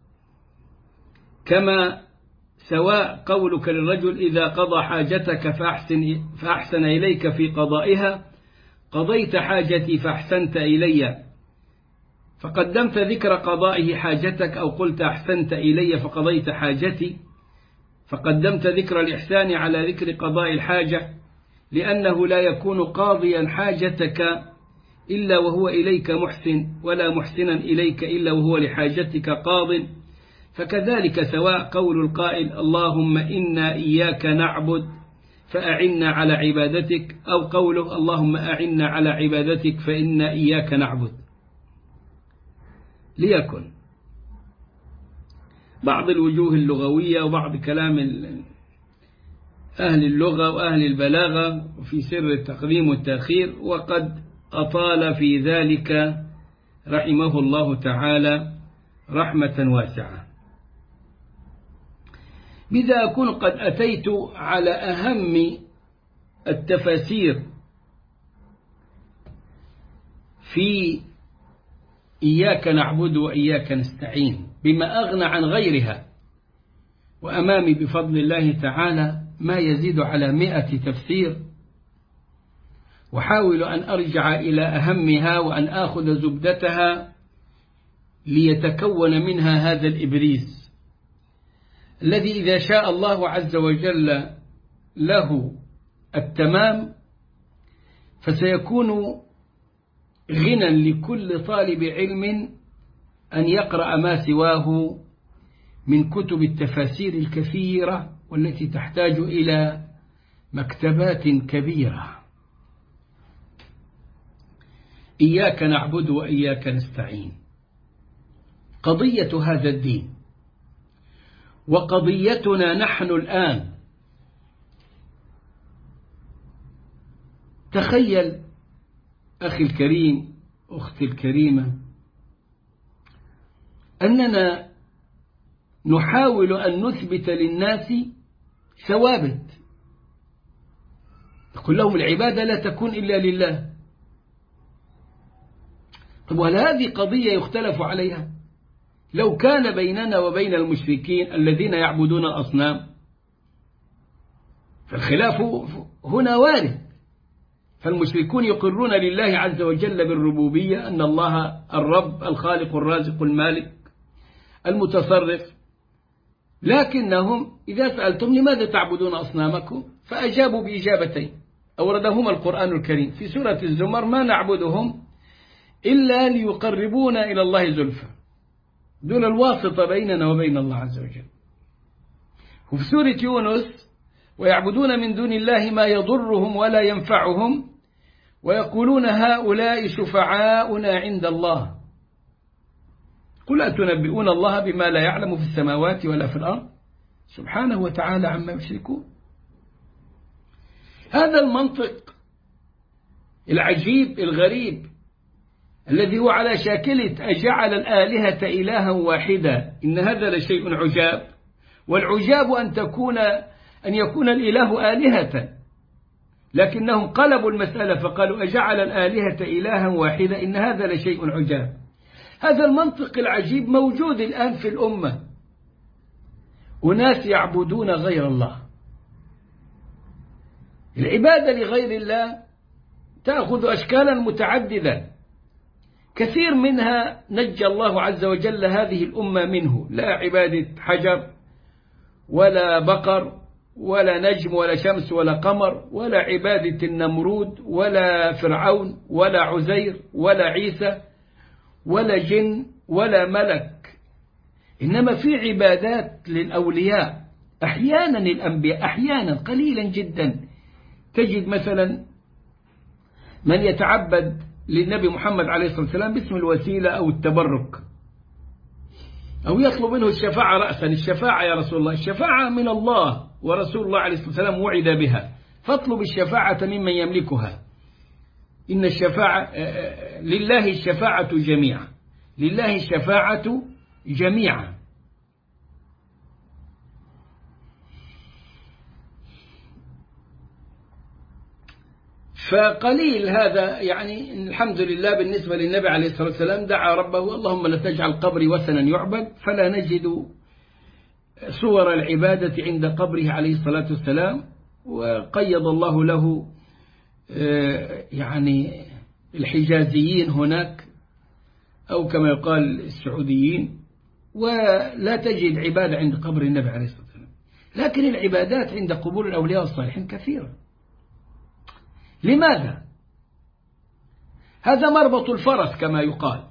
كما سواء قولك للرجل إذا قضى حاجتك فأحسن, فأحسن إليك في قضائها، قضيت حاجتي فأحسنت إلي، فقدمت ذكر قضائه حاجتك، أو قلت أحسنت إلي فقضيت حاجتي، فقدمت ذكر الإحسان على ذكر قضاء الحاجة، لأنه لا يكون قاضيا حاجتك إلا وهو إليك محسن، ولا محسنا إليك إلا وهو لحاجتك قاض. فكذلك سواء قول القائل اللهم إنا إياك نعبد فأعنا على عبادتك، أو قوله اللهم أعنا على عبادتك فإنا إياك نعبد. ليكن بعض الوجوه اللغوية وبعض كلام أهل اللغة وأهل البلاغة وفي سر التقديم والتأخير، وقد أطال في ذلك رحمه الله تعالى رحمة واسعة. بذا أكون قد أتيت على أهم التفاسير في إياك نعبد وإياك نستعين بما أغنى عن غيرها، وأمامي بفضل الله تعالى ما يزيد على مئة تفسير، وحاول أن أرجع إلى أهمها وأن آخذ زبدتها ليتكون منها هذا الإبريز الذي إذا شاء الله عز وجل له التمام فسيكون غنى لكل طالب علم أن يقرأ ما سواه من كتب التفاسير الكثيرة والتي تحتاج إلى مكتبات كبيرة. إياك نعبد وإياك نستعين قضية هذا الدين وقضيتنا نحن الآن. تخيل أخي الكريم أختي الكريمة أننا نحاول أن نثبت للناس ثوابت، نقول لهم العبادة لا تكون إلا لله. طب وهل هذه قضية يختلف عليها؟ لو كان بيننا وبين المشركين الذين يعبدون الأصنام فالخلاف هنا وارد، فالمشركون يقرون لله عز وجل بالربوبية أن الله الرب الخالق الرازق المالك المتصرف، لكنهم إذا سألتم لماذا تعبدون أصنامكم فأجابوا بإجابتين أوردهما القرآن الكريم في سورة الزمر: ما نعبدهم إلا ليقربونا إلى الله زلفى، دون الواسطة بيننا وبين الله عز وجل. وفي سورة يونس: ويعبدون من دون الله ما يضرهم ولا ينفعهم ويقولون هؤلاء شفعاؤنا عند الله قل أتنبئون الله بما لا يعلم في السماوات ولا في الأرض سبحانه وتعالى عما يشركون. هذا المنطق العجيب الغريب الذي هو على شاكلة أجعل الآلهة إلها واحدا، إن هذا لشيء عجاب، والعجاب أن تكون أن يكون الإله آلهة، لكنهم قلبوا المسألة فقالوا أجعل الآلهة إلها واحدا، إن هذا لشيء عجاب. هذا المنطق العجيب موجود الآن في الأمة، وناس يعبدون غير الله. العبادة لغير الله تأخذ أشكالا متعددة، كثير منها نجى الله عز وجل هذه الأمة منه، لا عبادة حجر ولا بقر ولا نجم ولا شمس ولا قمر ولا عبادة النمرود ولا فرعون ولا عزير ولا عيسى ولا جن ولا ملك، إنما في عبادات للأولياء، أحيانا الأنبياء، أحيانا قليلا جدا تجد مثلا من يتعبد للنبي محمد عليه الصلاة والسلام باسم الوسيلة أو التبرك، أو يطلب منه الشفاعة رأسا. الشفاعة يا رسول الله، الشفاعة من الله ورسول الله عليه الصلاة والسلام وعد بها، فاطلب الشفاعة ممن يملكها. إن الشفاعة لله الشفاعة جميعا، لله الشفاعة جميعا. فقليل هذا، يعني الحمد لله بالنسبة للنبي عليه الصلاة والسلام دعا ربه: اللهم لا تجعل قبري وثنا يعبد، فلا نجد صور العبادة عند قبره عليه الصلاة والسلام. وقيض الله له يعني الحجازيين هناك، أو كما يقال السعوديين، ولا تجد عبادة عند قبر النبي عليه الصلاة والسلام. لكن العبادات عند قبور الأولياء الصالحين كثيرة. لماذا؟ هذا مربط الفرس كما يقال.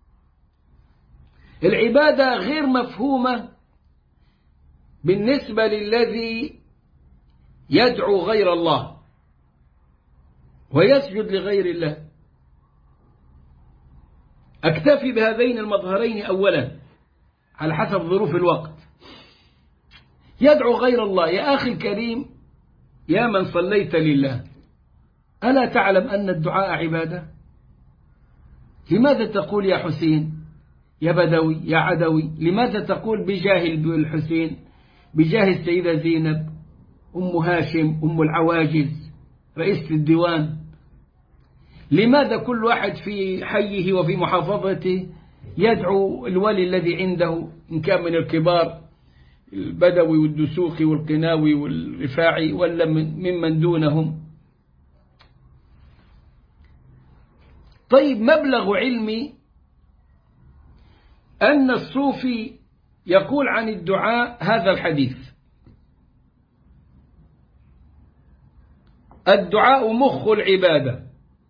العبادة غير مفهومة بالنسبة للذي يدعو غير الله ويسجد لغير الله. أكتفي بهذين المظهرين أولا على حسب ظروف الوقت. يدعو غير الله، يا أخي الكريم، يا من صليت لله، ألا تعلم أن الدعاء عبادة؟ لماذا تقول يا حسين، يا بدوي، يا عدوي؟ لماذا تقول بجاه الحسين؟ بجاه السيدة زينب، أم هاشم، أم العواجز، رئيسة الديوان؟ لماذا كل واحد في حيه وفي محافظته يدعو الولي الذي عنده، إن كان من الكبار البدوي والدسوقي والقناوي والرفاعي ولا ممن دونهم؟ طيب، مبلغ علمي أن الصوفي يقول عن الدعاء هذا الحديث: الدعاء مخ العبادة،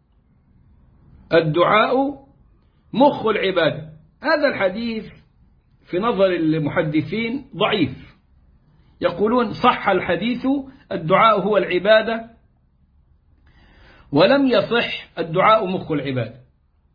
الدعاء مخ العبادة. هذا الحديث في نظر المحدثين ضعيف، يقولون صح الحديث الدعاء هو العبادة، ولم يصح الدعاء مخ العبادة.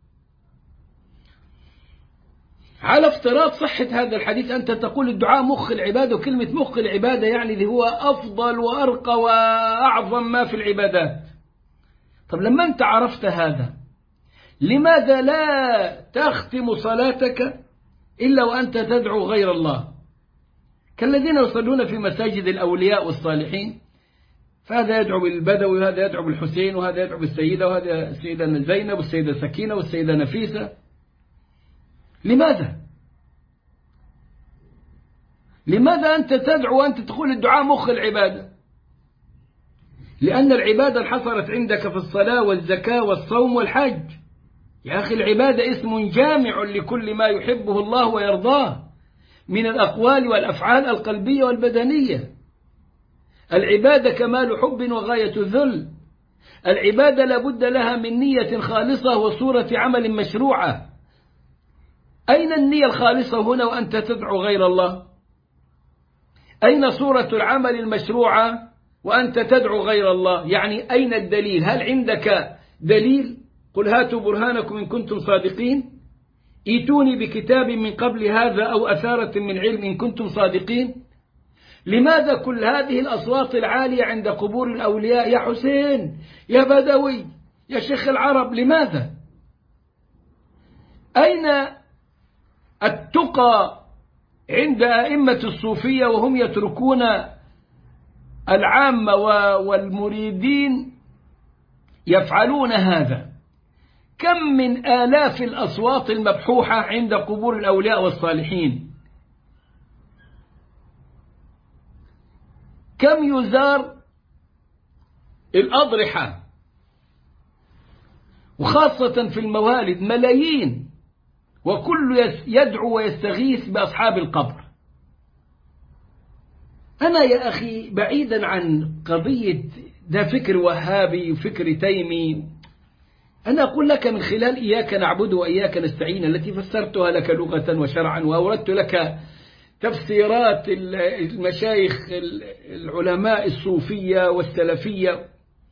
على افتراض صحة هذا الحديث أنت تقول الدعاء مخ العبادة، وكلمة مخ العبادة يعني اللي هو أفضل وأرقى وأعظم ما في العبادات. طب لما أنت عرفت هذا، لماذا لا تختم صلاتك إلا وأنت تدعو غير الله كالذين يصلون في مساجد الأولياء والصالحين؟ فهذا يدعو بالبدوي، وهذا يدعو بالحسين، وهذا يدعو بالسيدة، وهذا السيدة زينب، والسيدة سكينة، والسيدة نفيسة. لماذا؟ لماذا أنت تدعو وأنت تقول الدعاء مخ العبادة؟ لأن العبادة انحصرت عندك في الصلاة والزكاة والصوم والحج. يا أخي، العبادة اسم جامع لكل ما يحبه الله ويرضاه من الأقوال والأفعال القلبية والبدنية. العبادة كمال حب وغاية ذل. العبادة لابد لها من نية خالصة وصورة عمل مشروعة. أين النية الخالصة هنا وأنت تدعو غير الله؟ أين صورة العمل المشروعة وأنت تدعو غير الله؟ يعني أين الدليل؟ هل عندك دليل؟ قل هاتوا برهانكم إن كنتم صادقين، ائتوني بكتاب من قبل هذا أو أثارة من علم إن كنتم صادقين. لماذا كل هذه الأصوات العالية عند قبور الأولياء؟ يا حسين، يا بدوي، يا شيخ العرب. لماذا؟ أين التقى عند أئمة الصوفية وهم يتركون العامة والمريدين يفعلون هذا؟ كم من آلاف الأصوات المبحوحة عند قبور الأولياء والصالحين، كم يزار الأضرحة، وخاصة في الموالد ملايين، وكل يدعو ويستغيث بأصحاب القبر. أنا يا أخي بعيدا عن قضية ده فكر وهابي وفكر تيمي، أنا أقول لك من خلال إياك نعبد وإياك نستعين التي فسرتها لك لغة وشرعا، وأوردت لك تفسيرات المشايخ العلماء الصوفية والسلفية.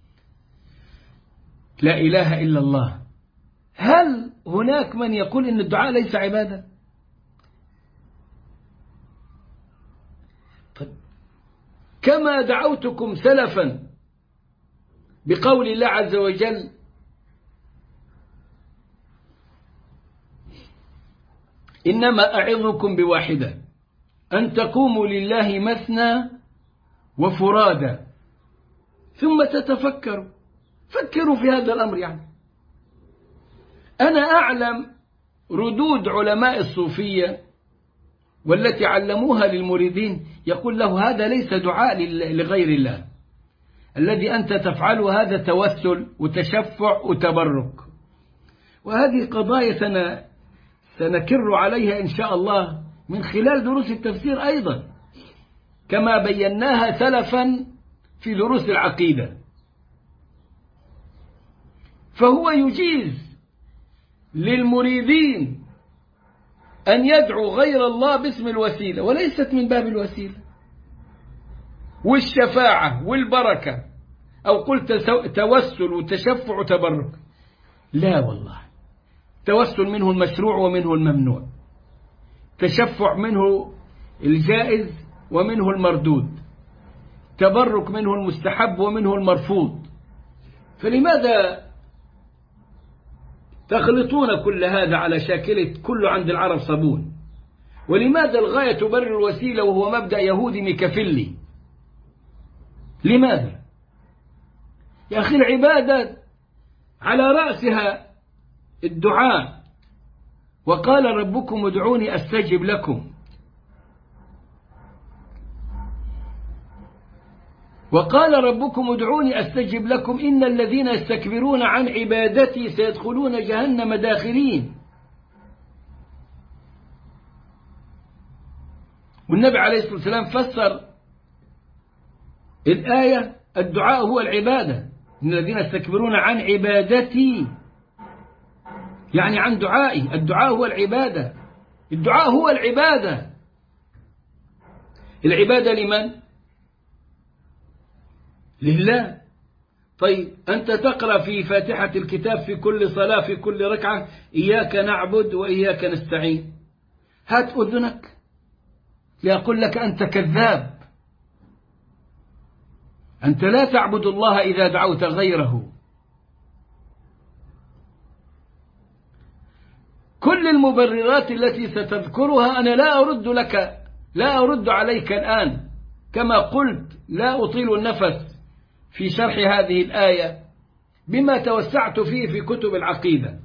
لا إله إلا الله. هل هناك من يقول إن الدعاء ليس عبادة؟ كما دعوتكم سلفا بقول الله عز وجل: إنما أعظكم بواحدة أن تقوموا لله مثنى وفرادى ثم تتفكروا. فكروا في هذا الأمر. يعني أنا أعلم ردود علماء الصوفية والتي علموها للمريدين، يقول له هذا ليس دعاء لغير الله، الذي أنت تفعله هذا توسل وتشفع وتبرك. وهذه قضايا سنة سنكر عليها إن شاء الله من خلال دروس التفسير أيضا، كما بيناها سلفا في دروس العقيدة. فهو يجيز للمريدين أن يدعو غير الله باسم الوسيلة، وليست من باب الوسيلة والشفاعة والبركة، أو قلت توسل وتشفع وتبرك. لا والله، توسل منه المشروع ومنه الممنوع، تشفع منه الجائز ومنه المردود، تبرك منه المستحب ومنه المرفوض. فلماذا تخلطون كل هذا على شاكلة كل عند العرب صابون؟ ولماذا الغاية تبرر الوسيلة وهو مبدأ يهودي ميكافيلي؟ لماذا؟ يا أخي العبادة على رأسها الدعاء، وقال ربكم ادعوني أستجب لكم، وقال ربكم ادعوني أستجب لكم إن الذين يستكبرون عن عبادتي سيدخلون جهنم داخرين. والنبي عليه الصلاة والسلام فسر الآية الدعاء هو العبادة، إن الذين يستكبرون عن عبادتي يعني عن دعائي، الدعاء هو العبادة، الدعاء هو العبادة. العبادة لمن؟ لله. طيب أنت تقرأ في فاتحة الكتاب في كل صلاة في كل ركعة إياك نعبد وإياك نستعين، هات أذنك لأقول لك أنت كذاب، أنت لا تعبد الله إذا دعوت غيره. كل المبررات التي ستذكرها أنا لا أرد لك، لا أرد عليك الآن، كما قلت لا أطيل النفس في شرح هذه الآية بما توسعت فيه في كتب العقيدة،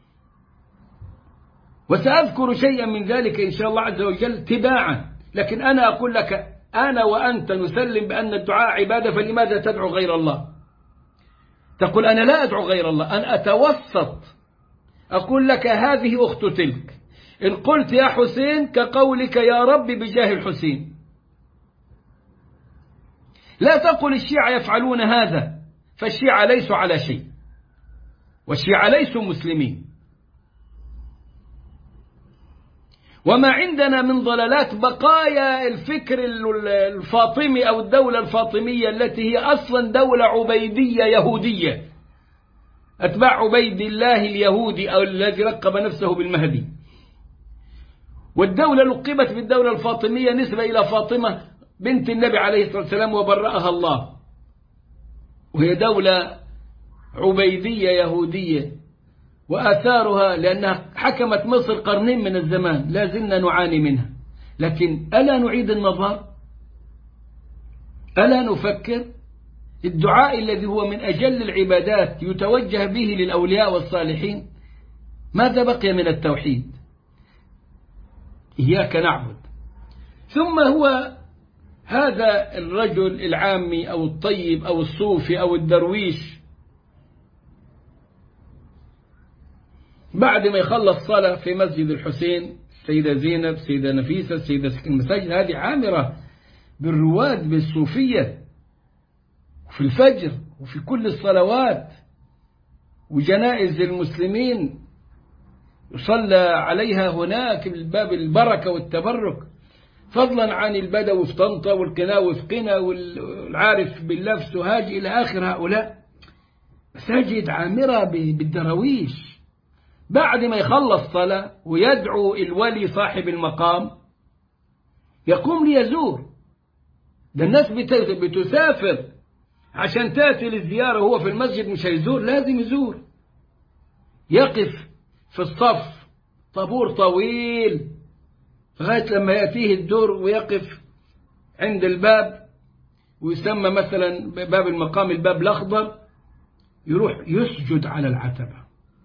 وسأذكر شيئا من ذلك إن شاء الله عز وجل تباعا. لكن أنا أقول لك أنا وأنت نسلم بأن الدعاء عبادة، فلماذا تدعو غير الله؟ تقول أنا لا أدعو غير الله، أنا أتوسط، أقول لك هذه أخت تلك، إن قلت يا حسين كقولك يا رب بجاه الحسين. لا تقل الشيعة يفعلون هذا، فالشيعة ليسوا على شيء، والشيعة ليسوا مسلمين. وما عندنا من ضلالات بقايا الفكر الفاطمي أو الدولة الفاطمية التي هي أصلا دولة عبيدية يهودية، أتباع عبيد الله اليهودي أو الذي لقب نفسه بالمهدي. والدولة لقبت بالدولة الفاطمية نسبة إلى فاطمة بنت النبي عليه الصلاة والسلام وبرأها الله، وهي دولة عبيدية يهودية، وآثارها لأنها حكمت مصر قرنين من الزمان لا زلنا نعاني منها. لكن ألا نعيد النظر؟ ألا نفكر؟ الدعاء الذي هو من أجل العبادات يتوجه به للأولياء والصالحين، ماذا بقي من التوحيد؟ إياك نعبد. ثم هو هذا الرجل العامي أو الطيب أو الصوفي أو الدرويش بعد ما يخلص صلاة في مسجد الحسين، السيدة زينب، السيدة نفيسة، السيدة سكن المساجد، هذه عامرة بالرواد بالصوفية، وفي الفجر وفي كل الصلوات، وجنائز المسلمين يصلى عليها هناك باب البركة والتبرك، فضلا عن البدو في طنطا والقناوي في قنا والعارف بالله في سوهاج إلى آخر هؤلاء، مساجد عامرة بالدرويش. بعد ما يخلص صلاة ويدعو الولي صاحب المقام يقوم ليزور. ده الناس بتسافر عشان تأتي للزيارة، هو في المسجد مش هيزور، لازم يزور. يقف في الصف طابور طويل لغاية لما يأتيه الدور ويقف عند الباب، ويسمى مثلا باب المقام الباب الأخضر، يروح يسجد على العتبة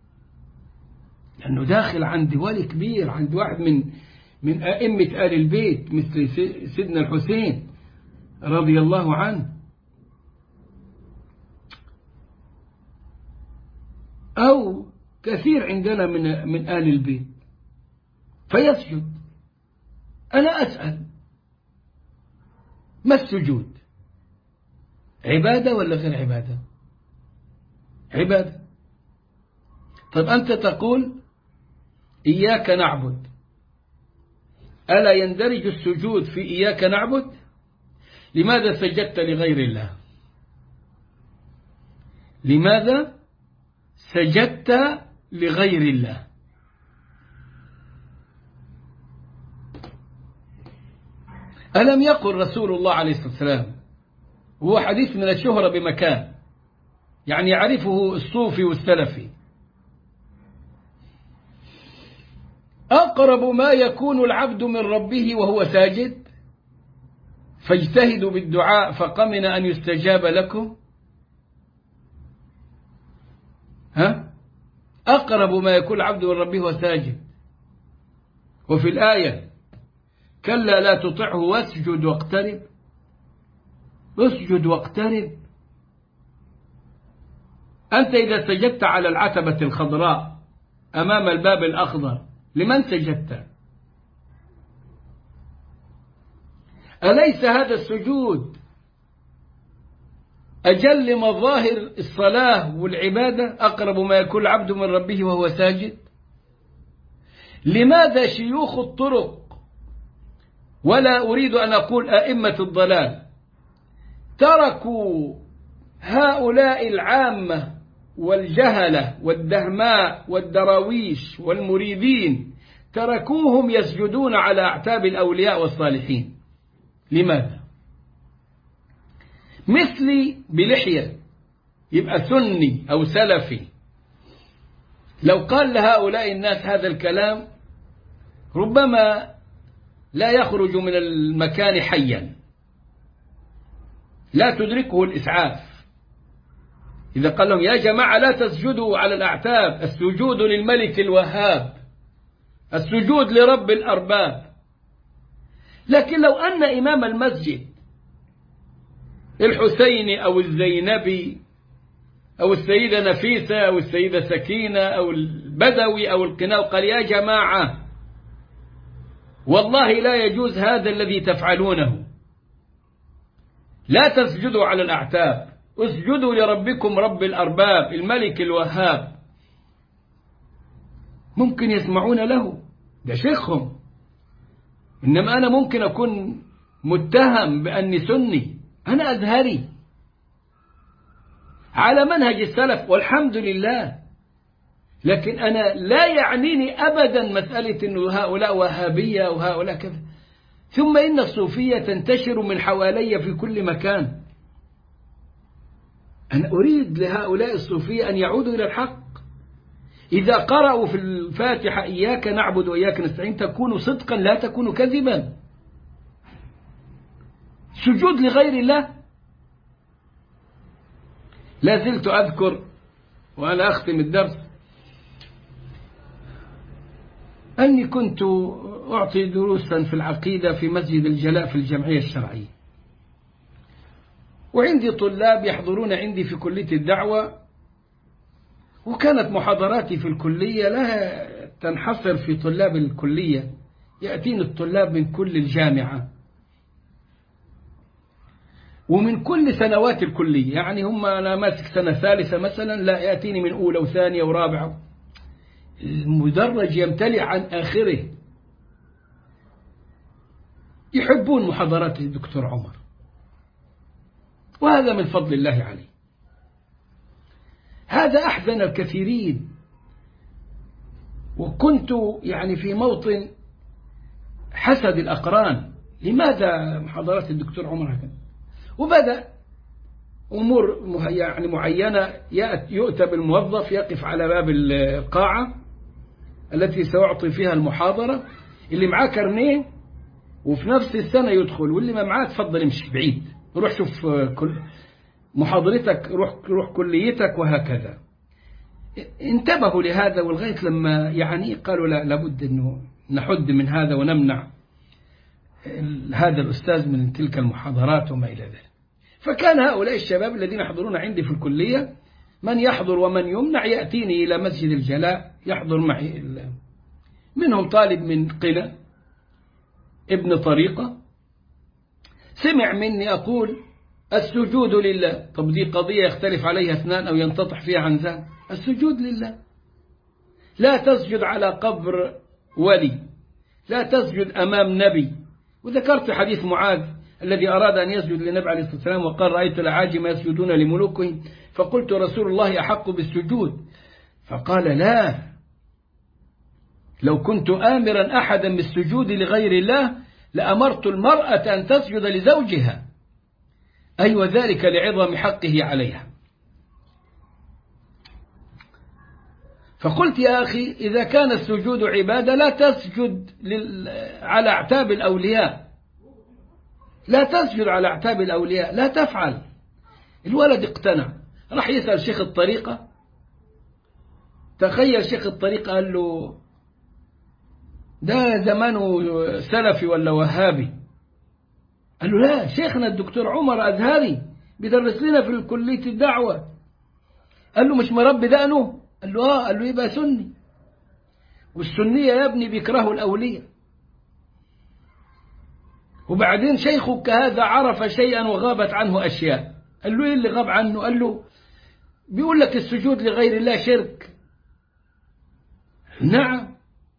لأنه داخل عند ولي كبير، عند واحد من من أئمة آل البيت مثل سيدنا الحسين رضي الله عنه. أو كثير عندنا من من آل البيت فيسجد. أنا أسأل، ما السجود؟ عبادة ولا غير عبادة؟ عبادة. طيب أنت تقول إياك نعبد، ألا يندرج السجود في إياك نعبد؟ لماذا سجدت لغير الله؟ لماذا سجدت لغير الله؟ ألم يقل رسول الله عليه الصلاة والسلام، هو حديث من الشهرة بمكان يعني يعرفه الصوفي والسلفي، أقرب ما يكون العبد من ربه وهو ساجد فاجتهدوا بالدعاء فقمن أن يستجاب لكم. ها؟ أقرب ما يكون العبد من ربه وهو ساجد. وفي الآية كلا لا تطعه واسجد واقترب. اسجد واقترب. أنت إذا سجدت على العتبة الخضراء أمام الباب الأخضر لمن سجدت؟ أليس هذا السجود أجل مظاهر الصلاة والعبادة؟ أقرب ما يكون العبد من ربه وهو ساجد. لماذا شيوخ الطرق، ولا أريد أن أقول أئمة الضلال، تركوا هؤلاء العامة والجهلة والدهماء والدراويش والمريدين، تركوهم يسجدون على أعتاب الأولياء والصالحين؟ لماذا؟ مثلي بلحية يبقى سني أو سلفي، لو قال لهؤلاء الناس هذا الكلام ربما لا يخرج من المكان حيا، لا تدركه الإسعاف. إذا قال لهم يا جماعة لا تسجدوا على الأعتاب، السجود للملك الوهاب، السجود لرب الأرباب. لكن لو أن إمام المسجد الحسين أو الزينبي أو السيدة نفيسة أو السيدة سكينة أو البدوي أو القناوي قال يا جماعة والله لا يجوز هذا الذي تفعلونه، لا تسجدوا على الأعتاب، اسجدوا لربكم رب الأرباب الملك الوهاب، ممكن يسمعون له، ده شيخهم. إنما أنا ممكن أكون متهم بأني سني، أنا أزهري على منهج السلف والحمد لله، لكن أنا لا يعنيني أبدا مسألة أنه هؤلاء وهابية وهؤلاء كذا. ثم إن الصوفية تنتشر من حوالي في كل مكان. أنا أريد لهؤلاء الصوفية أن يعودوا إلى الحق. إذا قرأوا في الفاتحة إياك نعبد وإياك نستعين تكون صدقا لا تكون كذبا. سجود لغير الله. لا زلت أذكر وأنا أختم الدرس أني كنت أعطي دروسا في العقيدة في مسجد الجلاء في الجمعية الشرعية، وعندي طلاب يحضرون عندي في كلية الدعوة، وكانت محاضراتي في الكلية لا تنحصر في طلاب الكلية، يأتيني الطلاب من كل الجامعة ومن كل سنوات الكلية، يعني هم أنا ماسك سنة ثالثة مثلا، لا يأتيني من أولى وثانية ورابعة. المدرج يمتلئ عن آخره، يحبون محاضرات الدكتور عمر، وهذا من فضل الله عليه. هذا أحزن الكثيرين، وكنت يعني في موطن حسد الأقران، لماذا محاضرات الدكتور عمر هكذا؟ وبدأ أمور يعني معينة، يؤتى بالموظف يقف على باب القاعة التي سأعطي فيها المحاضرة، اللي معاه كارنيه وفي نفس السنة يدخل، واللي ما معاه تفضل امشي بعيد، روح شوف كل محاضرتك، روح روح كليتك، وهكذا. انتبهوا لهذا، ولغاية لما يعني قالوا لا لابد أنه نحد من هذا ونمنع هذا الأستاذ من تلك المحاضرات وما إلى ذلك. فكان هؤلاء الشباب الذين يحضرون عندي في الكلية من يحضر ومن يمنع يأتيني إلى مسجد الجلاء يحضر معي. منهم طالب من قنا ابن طريقة سمع مني أقول السجود لله. طب دي قضية يختلف عليها اثنان أو ينتطح فيها عن ذا. السجود لله، لا تسجد على قبر ولي، لا تسجد أمام نبي. وذكرت حديث معاذ الذي أراد أن يسجد للنبي عليه الصلاة والسلام وقال رأيت العاجم يسجدون لملوكهم، فقلت رسول الله أحق بالسجود، فقال لا، لو كنت آمرا أحدا بالسجود لغير الله لأمرت المرأة أن تسجد لزوجها، أي وذلك لعظم حقه عليها. فقلت يا أخي إذا كان السجود عبادة لا تسجد لل... على أعتاب الأولياء، لا تسجد على أعتاب الأولياء، لا تفعل. الولد اقتنع، راح يسأل شيخ الطريقة. تخيل شيخ الطريقة قال له ده زمانه سلفي ولا وهابي. قال له لا، شيخنا الدكتور عمر أزهري بيدرس لنا في كلية الدعوة. قال له مش مربي دقنه؟ قال له آه. قال له يبقى سني، والسنية يا ابني بيكرهوا الأولياء. وبعدين شيخك هذا عرف شيئا وغابت عنه أشياء. قال له إيه اللي غاب عنه؟ قال له بيقول لك السجود لغير الله شرك. نعم.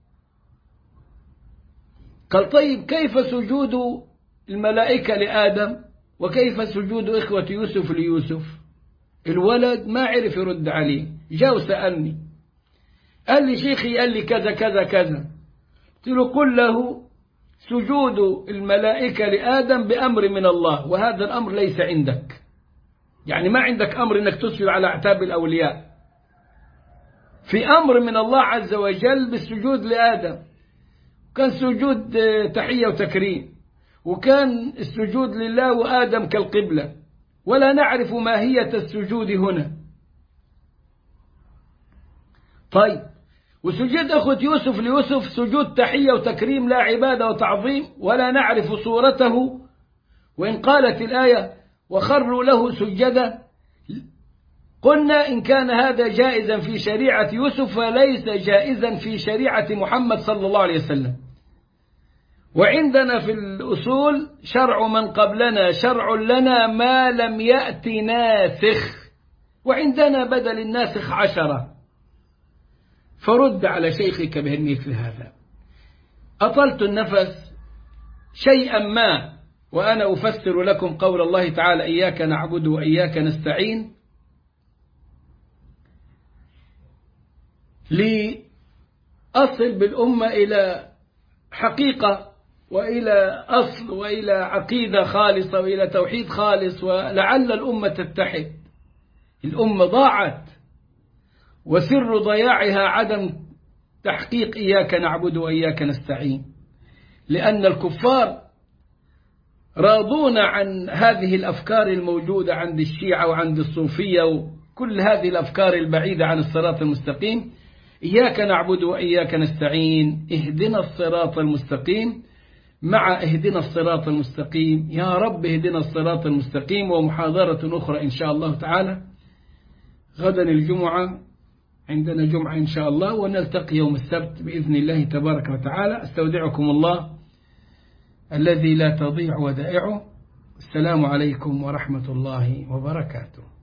قال طيب كيف سجود الملائكة لآدم وكيف سجود إخوة يوسف ليوسف؟ الولد ما عرف يرد عليه، جاء وسألني قال لي شيخي قال لي كذا كذا كذا. قلت له قل له سجود الملائكة لآدم بأمر من الله، وهذا الأمر ليس عندك، يعني ما عندك أمر أنك تسجد على أعتاب الأولياء. في أمر من الله عز وجل بالسجود لآدم، كان سجود تحية وتكريم، وكان السجود لله وآدم كالقبلة، ولا نعرف ماهية السجود هنا. طيب وسجود أخوة يوسف ليوسف سجود تحية وتكريم لا عبادة وتعظيم، ولا نعرف صورته، وإن قالت الآية وخروا له سجدا قلنا إن كان هذا جائزا في شريعة يوسف فليس جائزا في شريعة محمد صلى الله عليه وسلم. وعندنا في الأصول شرع من قبلنا شرع لنا ما لم يأت ناسخ، وعندنا بدل الناسخ عشرة. فرد على شيخك بمثل هذا. أطلت النفس شيئا ما وأنا أفسر لكم قول الله تعالى إياك نعبد وإياك نستعين، لأصل بالأمة إلى حقيقة وإلى أصل وإلى عقيدة خالصة وإلى توحيد خالص، ولعل الأمة تتحد. الأمة ضاعت، وسر ضياعها عدم تحقيق إياك نعبد وإياك نستعين، لأن الكفار راضون عن هذه الأفكار الموجودة عند الشيعة وعند الصوفية وكل هذه الأفكار البعيدة عن الصراط المستقيم. إياك نعبد وإياك نستعين، اهدنا الصراط المستقيم مع اهدنا الصراط المستقيم، يا رب اهدنا الصراط المستقيم. ومحاضرة أخرى إن شاء الله تعالى غدا الجمعة، عندنا جمعة إن شاء الله، ونلتقي يوم السبت بإذن الله تبارك وتعالى. استودعكم الله الذي لا تضيع ودائعه. السلام عليكم ورحمة الله وبركاته.